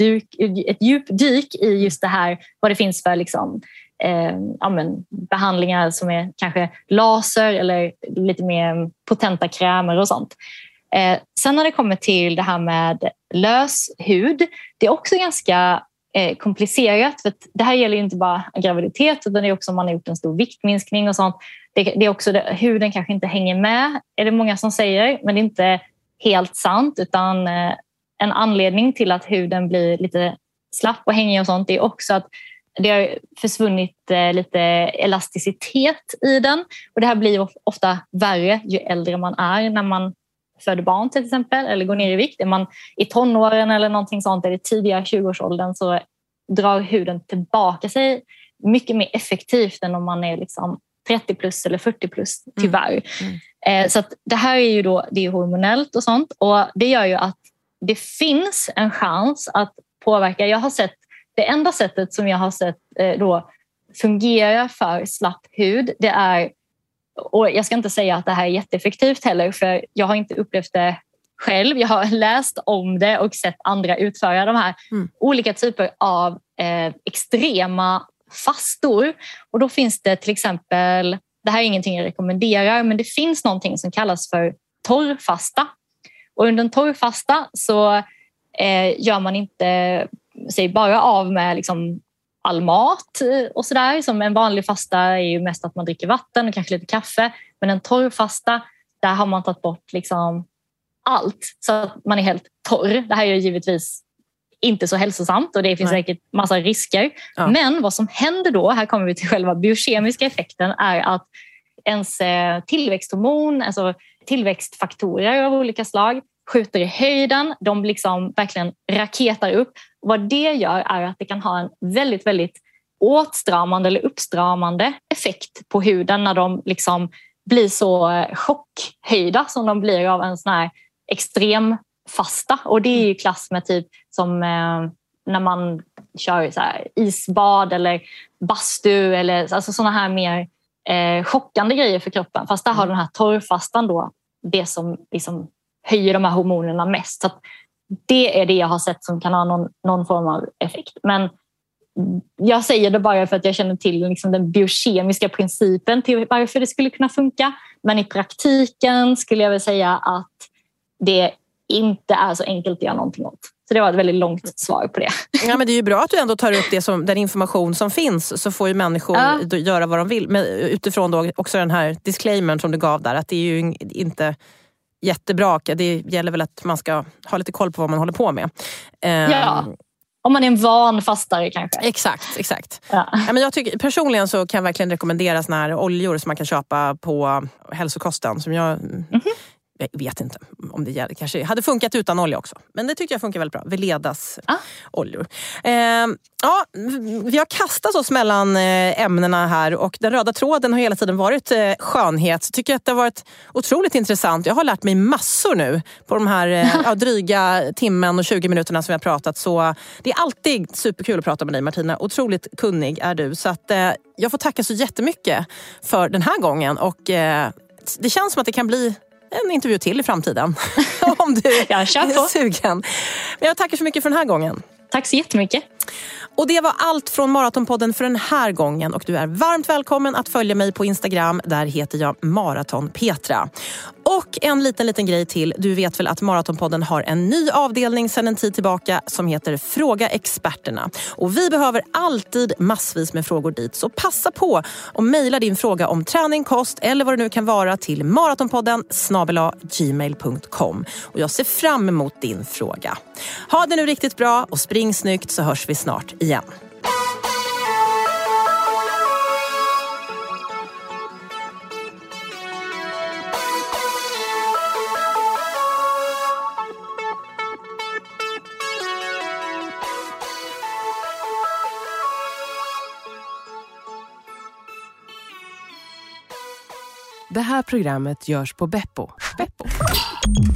S6: djupdyk i just det här, vad det finns för liksom, behandlingar som är kanske laser eller lite mer potenta krämer och sånt. Sen när det kommer till det här med lös hud, det är också ganska komplicerat, för att det här gäller ju inte bara graviditet, utan det är också om man har gjort en stor viktminskning och sånt. Det är också huden kanske inte hänger med, är det många som säger, men det är inte helt sant, utan en anledning till att huden blir lite slapp och hängig och sånt är också att det har försvunnit lite elasticitet i den, och det här blir ofta värre ju äldre man är när man föder barn till exempel, eller går ner i vikt. Är man i tonåren eller någonting sånt, eller tidigare 20-årsåldern, så drar huden tillbaka sig mycket mer effektivt än om man är liksom 30 plus eller 40 plus, tyvärr. Så att det här är ju då, det är hormonellt och sånt, och det gör ju att det finns en chans att påverka. Jag har sett, det enda sättet som jag har sett då fungera för slapp hud, det är, och jag ska inte säga att det här är jätteeffektivt heller, för jag har inte upplevt det själv. Jag har läst om det och sett andra utföra de här olika typer av extrema fastor. Och då finns det till exempel, det här är ingenting jag rekommenderar, men det finns någonting som kallas för torrfasta. Och under en torrfasta så gör man inte sig bara av med liksom all mat och sådär. Som en vanlig fasta är ju mest att man dricker vatten och kanske lite kaffe. Men en torrfasta, där har man tagit bort liksom allt, så att man är helt torr. Det här är ju givetvis inte så hälsosamt och det finns säkert massa risker. Ja. Men vad som händer då, här kommer vi till själva biokemiska effekten, är att ens tillväxthormon, alltså tillväxtfaktorer av olika slag, skjuter i höjden. De liksom verkligen raketar upp. Vad det gör är att det kan ha en väldigt, väldigt åtstramande eller uppstramande effekt på huden när de liksom bli så chockhöjda som de blir av en sån här extrem fasta. Och det är ju klass med typ som när man kör så här isbad eller bastu eller alltså såna här mer chockande grejer för kroppen. Fast där har den här torrfastan då det som liksom höjer de här hormonerna mest. Så att det är det jag har sett som kan ha någon form av effekt. Men jag säger det bara för att jag känner till liksom den biokemiska principen till varför det skulle kunna funka. Men i praktiken skulle jag väl säga att det inte är så enkelt att göra någonting åt. Så det var ett väldigt långt svar på det.
S7: Ja, men det är ju bra att du ändå tar upp den information som finns, så får ju människor göra vad de vill. Men utifrån då också den här disclaimern som du gav där, att det är ju inte jättebra. Det gäller väl att man ska ha lite koll på vad man håller på med.
S6: Ja, om man är en van fastare kanske.
S7: Exakt. Ja, men jag tycker, personligen så kan jag verkligen rekommendera såna här oljor som man kan köpa på hälsokosten. Som jag vet inte om det gäller. Kanske hade funkat utan olja också. Men det tycker jag funkar väldigt bra. Veledas oljor. Vi har kastat oss mellan ämnena här. Och den röda tråden har hela tiden varit skönhet. Så tycker jag att det har varit otroligt intressant. Jag har lärt mig massor nu på de här dryga timmen och 20 minuterna som vi har pratat. Så det är alltid superkul att prata med dig, Martina. Otroligt kunnig är du. Så att jag får tacka så jättemycket för den här gången. Och det känns som att det kan bli en intervju till i framtiden. Om du är sugen. Men jag tackar så mycket för den här gången.
S6: Tack så jättemycket.
S7: Och det var allt från Maratonpodden för den här gången. Och du är varmt välkommen att följa mig på Instagram. Där heter jag Maratonpetra. Och en liten grej till. Du vet väl att Maratonpodden har en ny avdelning sedan en tid tillbaka som heter Fråga experterna. Och vi behöver alltid massvis med frågor dit. Så passa på och mejla din fråga om träning, kost eller vad det nu kan vara till maratonpodden@gmail.com. Och jag ser fram emot din fråga. Ha det nu riktigt bra och spring snyggt, så hörs vi snart igen.
S10: Det här programmet görs på Beppo.